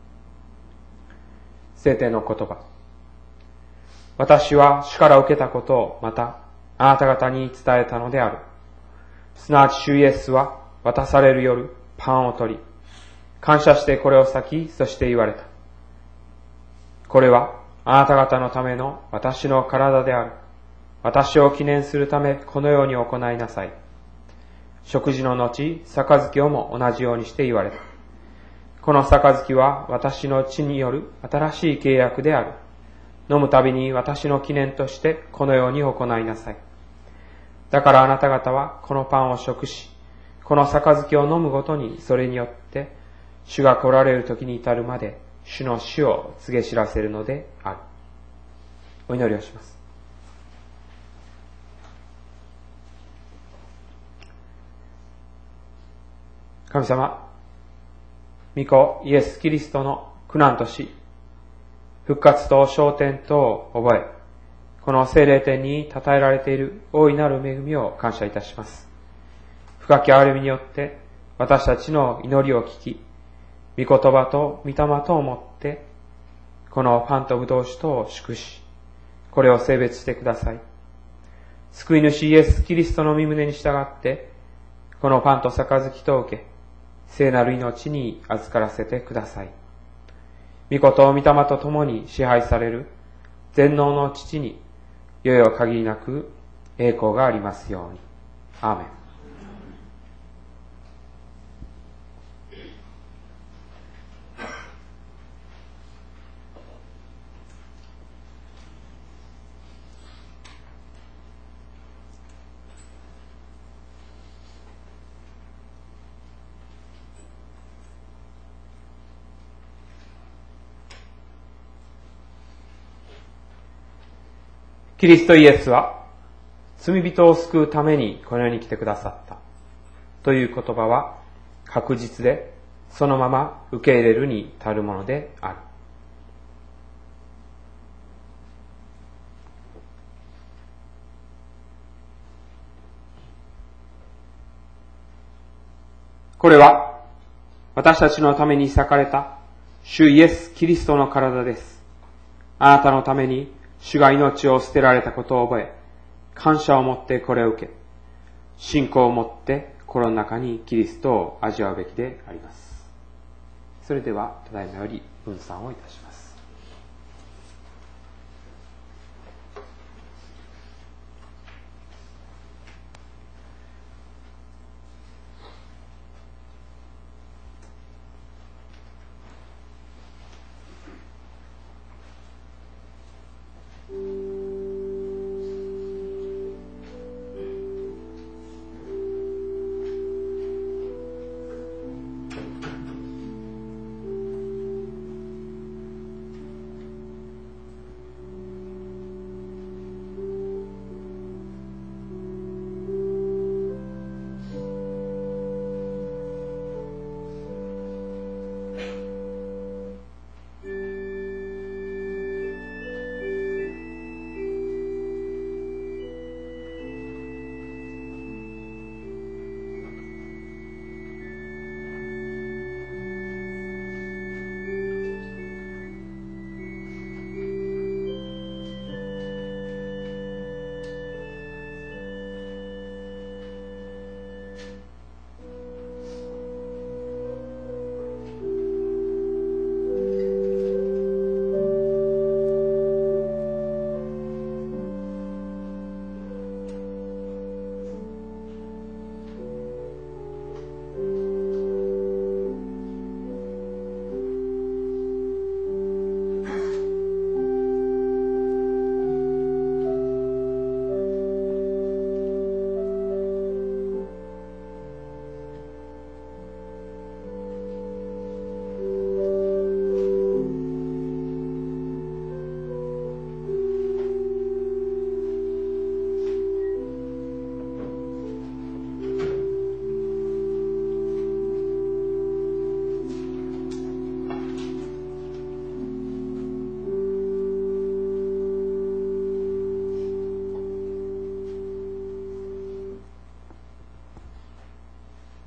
聖典の言葉。私は主から受けたことをまたあなた方に伝えたのである。すなわち主イエスは渡される夜パンを取り、感謝してこれを裂き、そして言われた。これはあなた方のための私の体である。私を記念するためこのように行いなさい。食事の後、杯をも同じようにして言われた。この杯は私の血による新しい契約である。飲むたびに私の記念としてこのように行いなさい。だからあなた方はこのパンを食し、この杯を飲むごとにそれによって主が来られる時に至るまで主の死を告げ知らせるのである。お祈りをします。神様、御子イエス・キリストの苦難と死、復活と昇天とを覚え、この聖霊典に称えられている大いなる恵みを感謝いたします。深き憐れみによって私たちの祈りを聞き、御言葉と御霊とをもって、このパンと葡萄酒とを祝し、これを聖別してください。救い主イエス・キリストの御胸に従って、このパンと杯とを受け、聖なる命に預からせてください。御子と御霊と共に支配される全能の父に、よよ限りなく栄光がありますように。アーメン。キリストイエスは罪人を救うためにこの世に来てくださったという言葉は確実でそのまま受け入れるに足るものである。これは私たちのために裂かれた主イエス・キリストの体です。あなたのために主が命を捨てられたことを覚え、感謝を持ってこれを受け、信仰を持って心の中にキリストを味わうべきであります。それでは、ただいまより分散をいたします。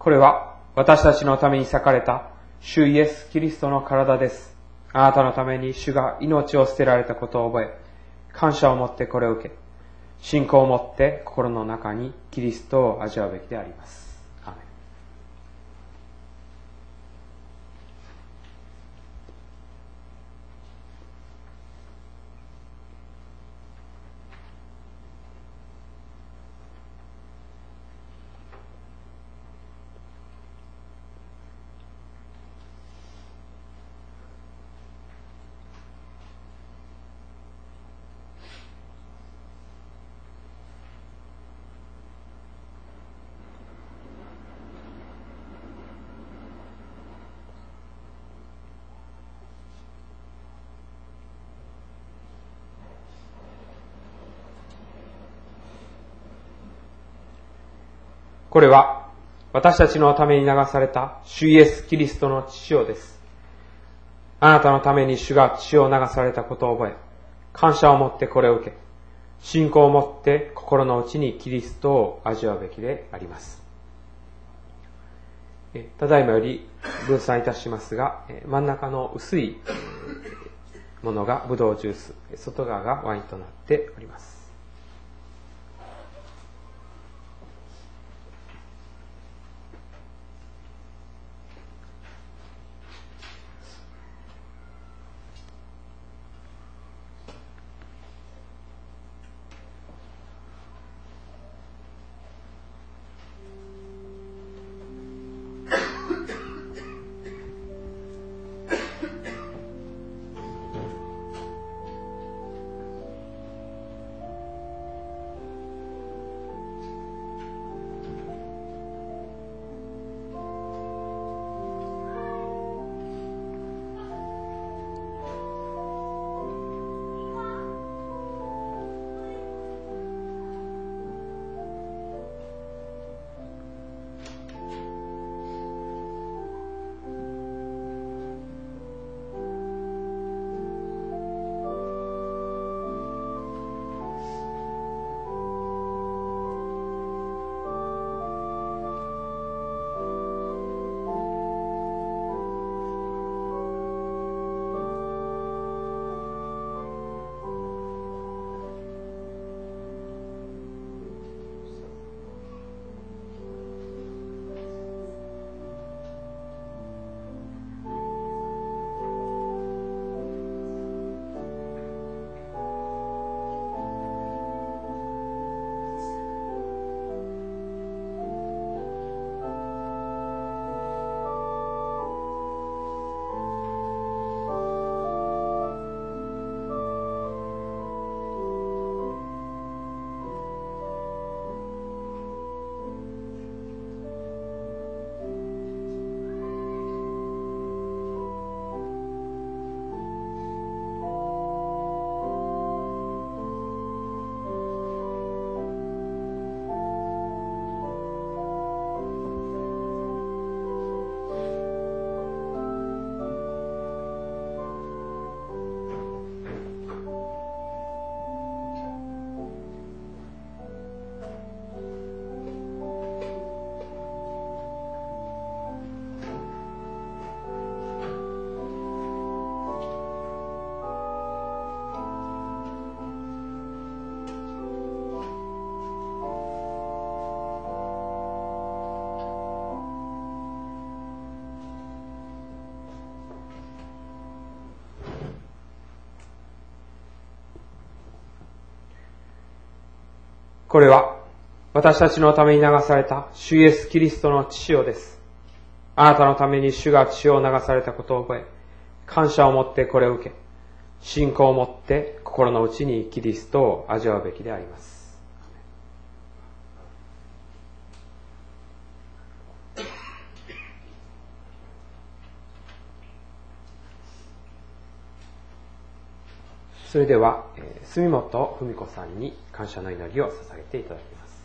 これは私たちのために裂かれた主イエス・キリストの体です。あなたのために主が命を捨てられたことを覚え、感謝を持ってこれを受け、信仰を持って心の中にキリストを味わうべきであります。アーメン。これは私たちのために流された主イエス・キリストの血潮です。あなたのために主が血を流されたことを覚え、感謝を持ってこれを受け、信仰を持って心の内にキリストを味わうべきであります。ただいまより分散いたしますが、真ん中の薄いものがブドウジュース、外側がワインとなっております。これは私たちのために流された主イエス・キリストの血潮です。あなたのために主が血を流されたことを覚え、感謝を持ってこれを受け、信仰を持って心の内にキリストを味わうべきであります。それでは、住本文子さんに感謝の祈りを捧げていただきます。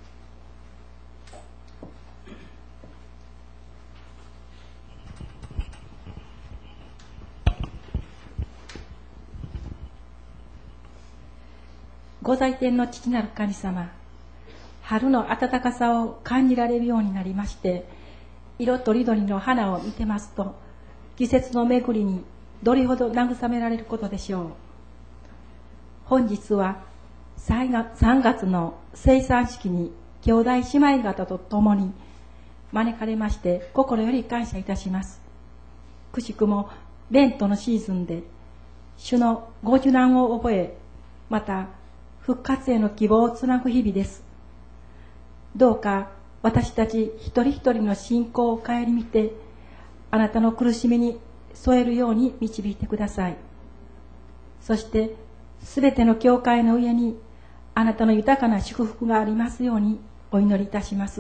ご在天の父なる神様、春の暖かさを感じられるようになりまして、 色とりどりの花を見てますと、季節の巡りにどれほど慰められることでしょう。本日はさんがつの生産式に兄弟姉妹方と共に招かれまして心より感謝いたします。くしくもレントのシーズンで主のご受難を覚え、また復活への希望をつなぐ日々です。どうか私たち一人一人の信仰を顧みて、あなたの苦しみに添えるように導いてください。そしてすべての教会の上にあなたの豊かな祝福がありますようにお祈りいたします。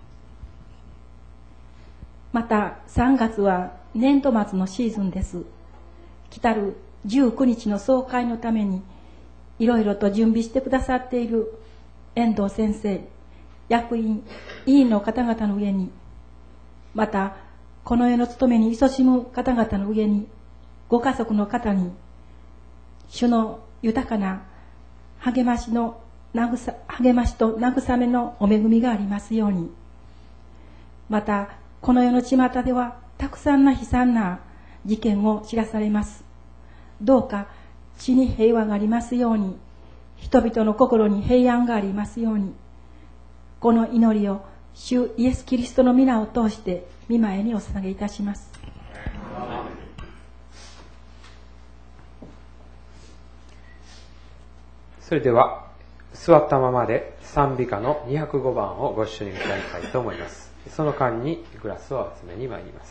またさんがつは年度末のシーズンです。来たるじゅうくにちの総会のためにいろいろと準備してくださっている遠藤先生、役員、委員の方々の上に、またこの世の務めに勤しむ方々の上に、ご家族の方に主の豊かな励ましの慰励ましと慰めのお恵みがありますように。またこの世の巷ではたくさんの悲惨な事件を知らされます。どうか地に平和がありますように、人々の心に平安がありますように。この祈りを主イエス・キリストの皆を通して御前にお捧げいたします。 それでは座ったままで賛美歌のにひゃくごばんをご一緒に歌いたいと思います。その間にグラスを集めに参ります。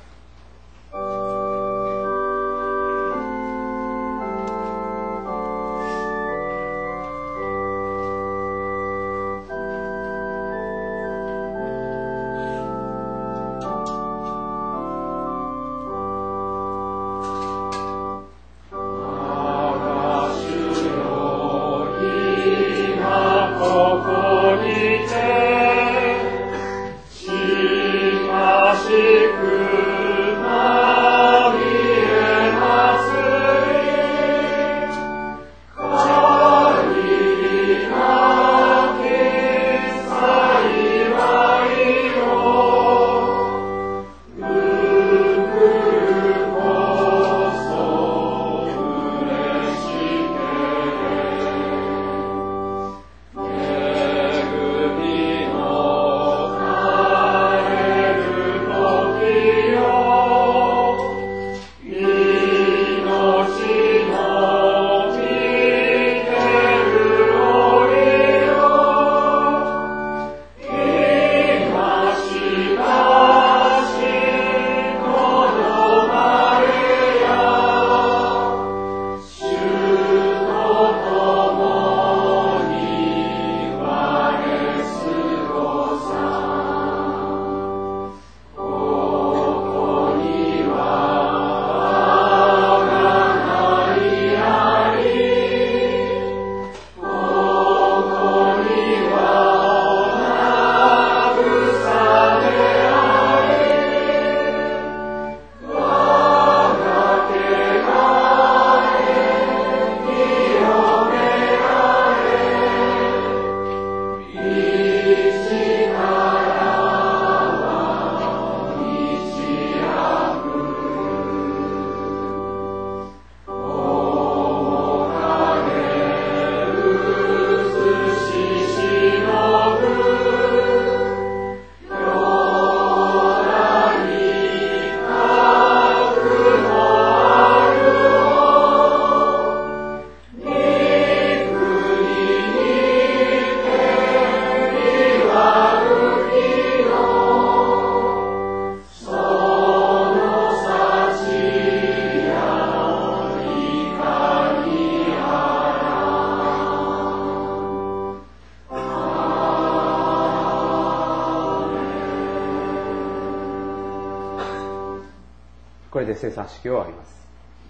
これで生産式を終わります。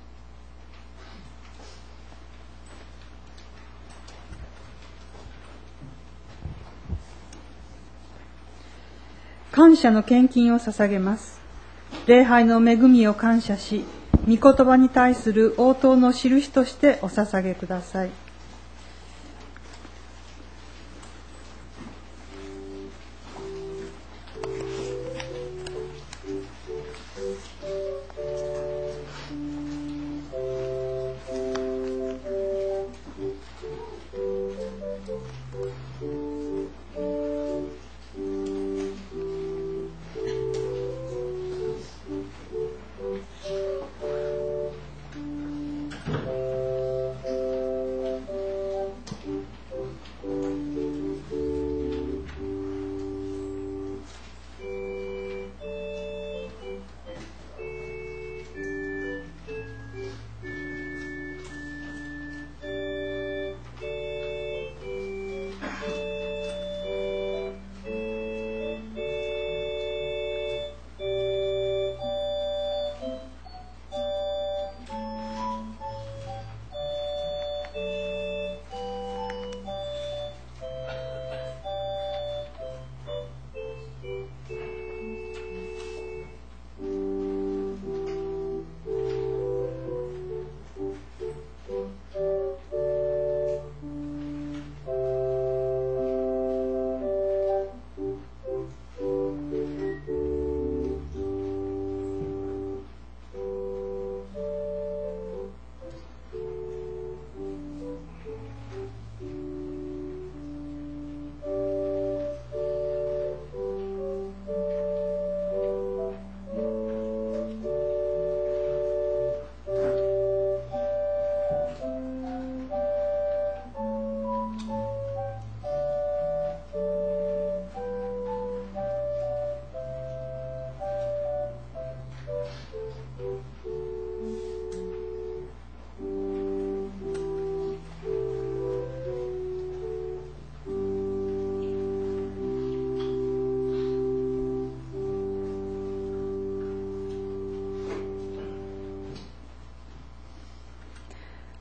感謝の献金を捧げます。礼拝の恵みを感謝し、御言葉に対する応答の印としてお捧げください。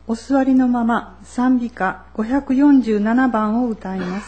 お座りのまま賛美歌ごひゃくよんじゅうななばんを歌います。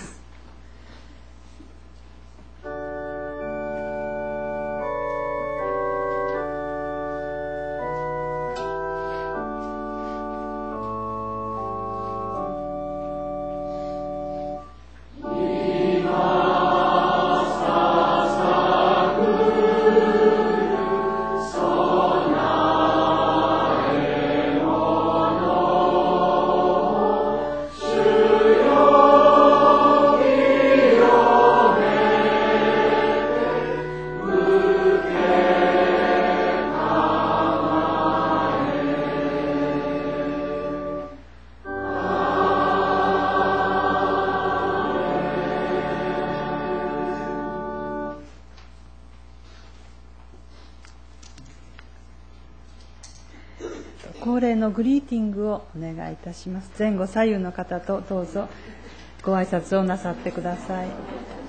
恒例のグリーティングをお願いいたします。前後左右の方とどうぞご挨拶をなさってください。よ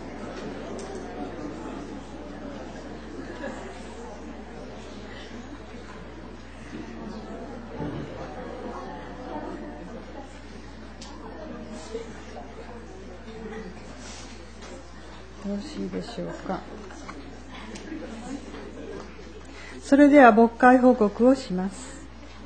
ろしいでしょうか。それでは牧会報告をします。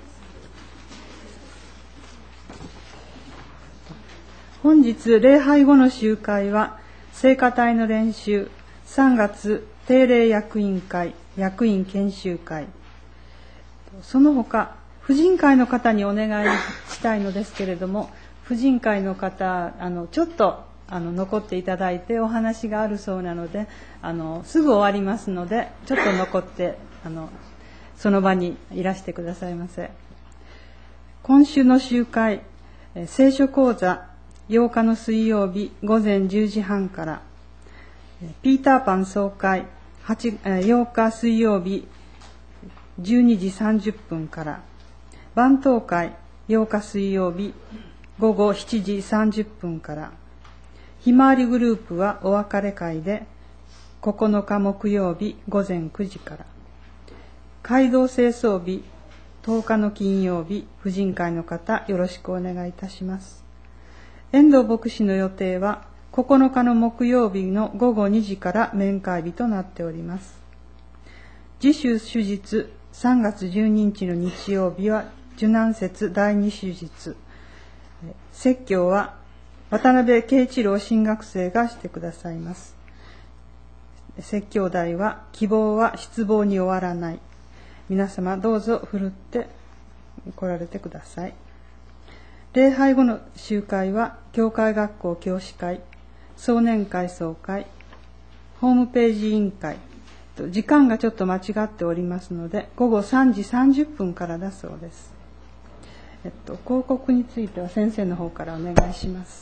本日礼拝後の集会は聖歌隊の練習、さんがつ定例役員会、役員研修会、その他婦人会の方にお願いしたいのですけれども、婦人会の方あのちょっとあの残っていただいてお話があるそうなので、あのすぐ終わりますのでちょっと残ってあのその場にいらしてくださいませ。今週の集会、聖書講座ようかの水曜日午前じゅうじはんから、ピーターパン総会ようか水曜日じゅうにじさんじゅっぷんから、晩祷会ようか水曜日午後しちじさんじゅっぷんから、ひまわりグループはお別れ会でここのか木曜日午前くじから、街道清掃日とおかの金曜日、婦人会の方よろしくお願いいたします。遠藤牧師の予定はここのかの木曜日のごごにじから面会日となっております。次週主日さんがつじゅうににちの日曜日は受難節だいに手術、説教は渡辺圭一郎神学生がしてくださいます。説教題は希望は失望に終わらない。皆様どうぞふるって来られてください。礼拝後の集会は教会学校教師会、壮年会総会、ホームページ委員会、時間がちょっと間違っておりますのでごごさんじさんじゅっぷんからだそうです。えっと、広告については先生の方からお願いします。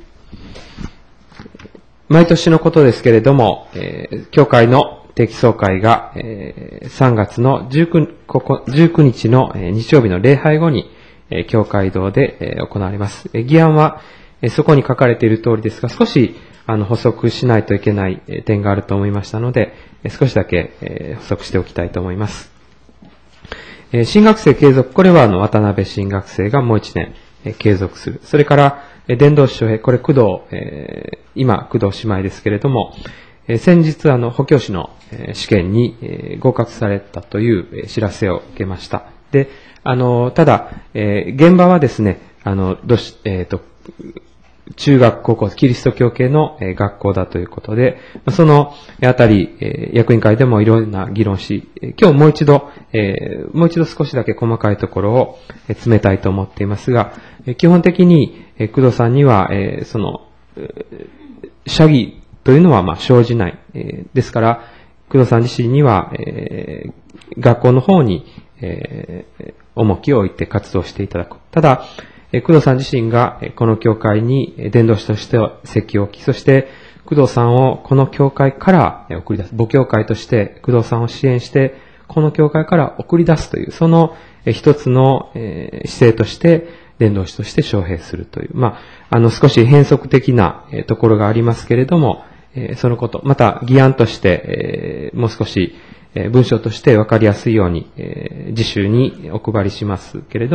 毎年のことですけれども、えー、教会の定期総会が、えー、さんがつのじゅうくにちの、えー、日曜日の礼拝後に教会堂で行われます。議案はそこに書かれている通りですが、少しあの補足しないといけない点があると思いましたので、少しだけ補足しておきたいと思います。新学生継続、これはあの渡辺新学生がもう一年継続する。それから伝道師翔平、これ工藤、今工藤姉妹ですけれども、先日あの補教師の試験に合格されたという知らせを受けました。で、あの、ただ、えー、現場はですね、あの、どし、えっと、中学高校、キリスト教系の、えー、学校だということで、そのあたり、えー、役員会でもいろんな議論し、今日もう一度、えー、もう一度少しだけ細かいところを、えー、詰めたいと思っていますが、えー、基本的に、えー、工藤さんには、えー、その、えー、社議というのは、まあ、生じない。えー、ですから、工藤さん自身には、えー、学校の方に、えー、重きを置いて活動していただく。ただ、工藤さん自身がこの教会に伝道師として席を置き、そして工藤さんをこの教会から送り出す。母教会として工藤さんを支援して、この教会から送り出すという、その一つの姿勢として伝道師として招聘するという、まあ、あの少し変則的なところがありますけれども、そのこと、また議案としてもう少し文章として分かりやすいように、次週にお配りしますけれども、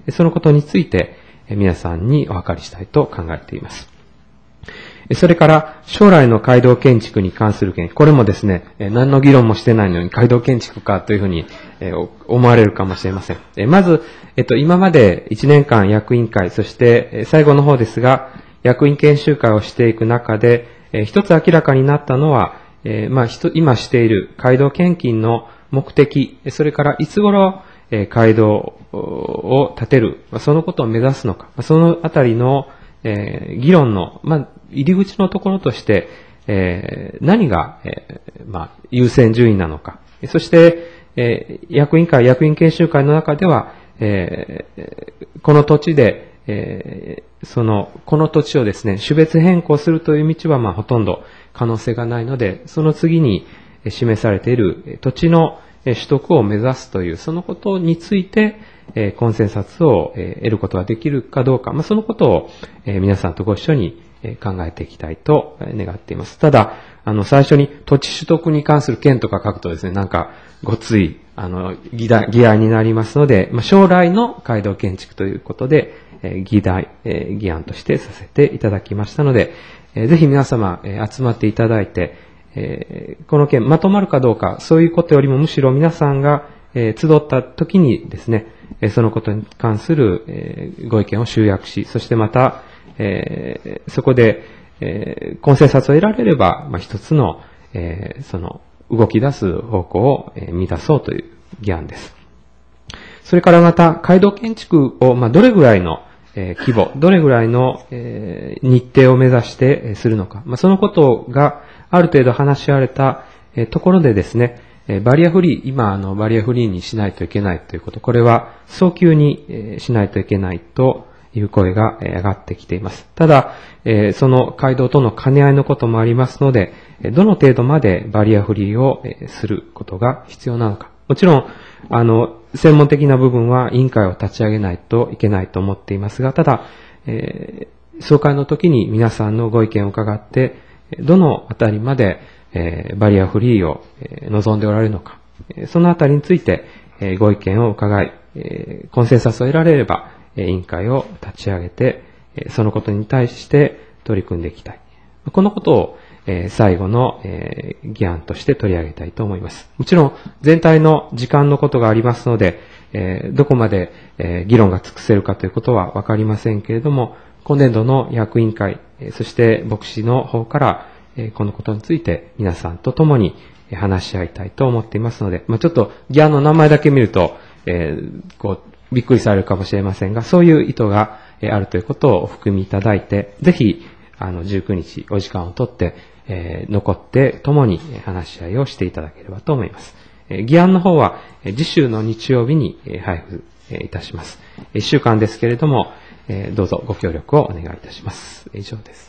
そのことについて皆さんにお諮りしたいと考えています。それから将来の街道建築に関する件、これもですね、何の議論もしてないのに街道建築かというふうに思われるかもしれません。まず、えっと、今までいちねんかん役員会、そして最後の方ですが、役員研修会をしていく中で、一つ明らかになったのは、まあ、今している街道献金の目的、それからいつ頃街道を建てる、そのことを目指すのか、そのあたりの議論の、まあ、入り口のところとして、えー、何が、えーまあ、優先順位なのか。そして、えー、役員会、役員研修会の中では、えー、この土地で、えー、その、この土地をですね、種別変更するという道は、まあ、ほとんど可能性がないので、その次に示されている土地の取得を目指すという、そのことについて、えー、コンセンサスを、えー、得ることができるかどうか、まあ、そのことを、えー、皆さんとご一緒に考えていきたいと願っています。ただ、あの、最初に土地取得に関する件とか書くとですね、なんか、ごつい、あの、議題、議案になりますので、まあ、将来の街道建築ということで、えー、議題、えー、議案としてさせていただきましたので、えー、ぜひ皆様、えー、集まっていただいて、えー、この件まとまるかどうか、そういうことよりもむしろ皆さんが、えー、集った時にですね、えー、そのことに関する、えー、ご意見を集約し、そしてまた、えー、そこで、えー、コンセンサスを得られれば、まあ、一つの、えー、その、動き出す方向を、えー、見出そうという議案です。それからまた、街道建築を、まあ、どれぐらいの、えー、規模、どれぐらいの、えー、日程を目指して、えー、するのか、まあ、そのことがある程度話し合われた、えー、ところでですね、えー、バリアフリー、今、あの、バリアフリーにしないといけないということ、これは早急に、えー、しないといけないと、いう声が上がってきています。ただ、えー、その街道との兼ね合いのこともありますので、どの程度までバリアフリーをすることが必要なのか。もちろん、あの、専門的な部分は委員会を立ち上げないといけないと思っていますが、ただ、えー、総会の時に皆さんのご意見を伺って、どのあたりまで、えー、バリアフリーを望んでおられるのか、そのあたりについて、えー、ご意見を伺い、えー、コンセンサスを得られれば、委員会を立ち上げて、そのことに対して取り組んでいきたい。このことを最後の議案として取り上げたいと思います。もちろん全体の時間のことがありますので、どこまで議論が尽くせるかということはわかりませんけれども、今年度の役員会、そして牧師の方からこのことについて皆さんと共に話し合いたいと思っていますので、まあ、ちょっと議案の名前だけ見ると、えー、こうびっくりされるかもしれませんが、そういう意図があるということをお含みいただいて、ぜひ、あの、じゅうくにちお時間をとって、えー、残って共に話し合いをしていただければと思います。えー、議案の方は、次週の日曜日に配布いたします。いっしゅうかんですけれども、えー、どうぞご協力をお願いいたします。以上です。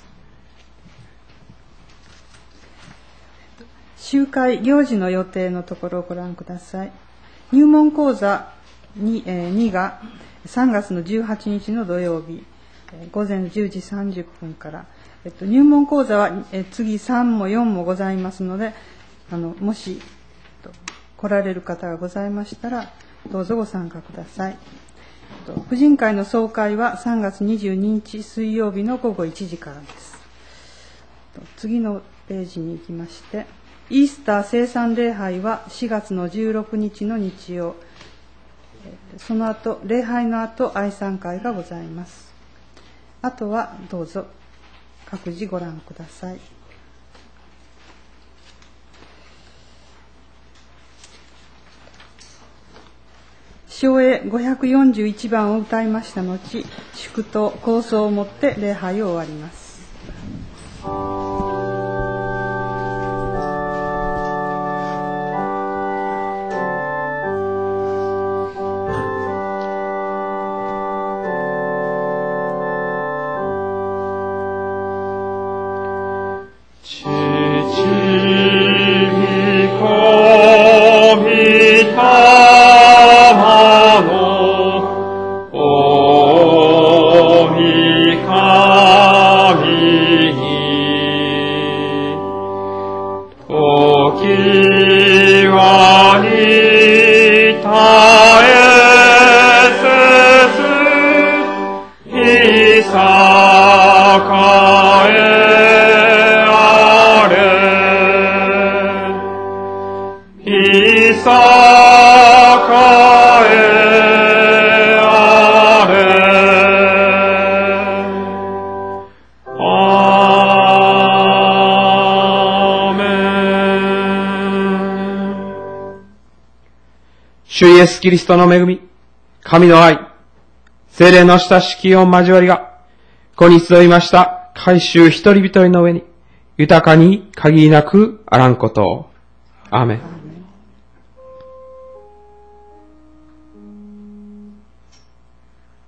集会行事の予定のところをご覧ください。入門講座に、えー、にがさんがつのじゅうはちにちの土曜日、えー、午前じゅうじさんじゅっぷんから、えっと、入門講座は、えー、次さんもよんもございますので、あのもしと来られる方がございましたらどうぞご参加ください。えっと、婦人会の総会はさんがつにじゅうににち水曜日のごごいちじからです。えっと、次のページに行きまして、イースター聖餐礼拝はしがつのじゅうろくにちの日曜、その後、礼拝の後、愛賛会がございます。あとはどうぞ各自ご覧ください。唱詠ごひゃくよんじゅういちばんを歌いました後、祝祷、構想をもって礼拝を終わります。 神主イエスキリストの恵み、神の愛、聖霊の親しき御交わりが、ここに集いました改宗一人一人の上に、豊かに限りなくあらんことを。アーメン。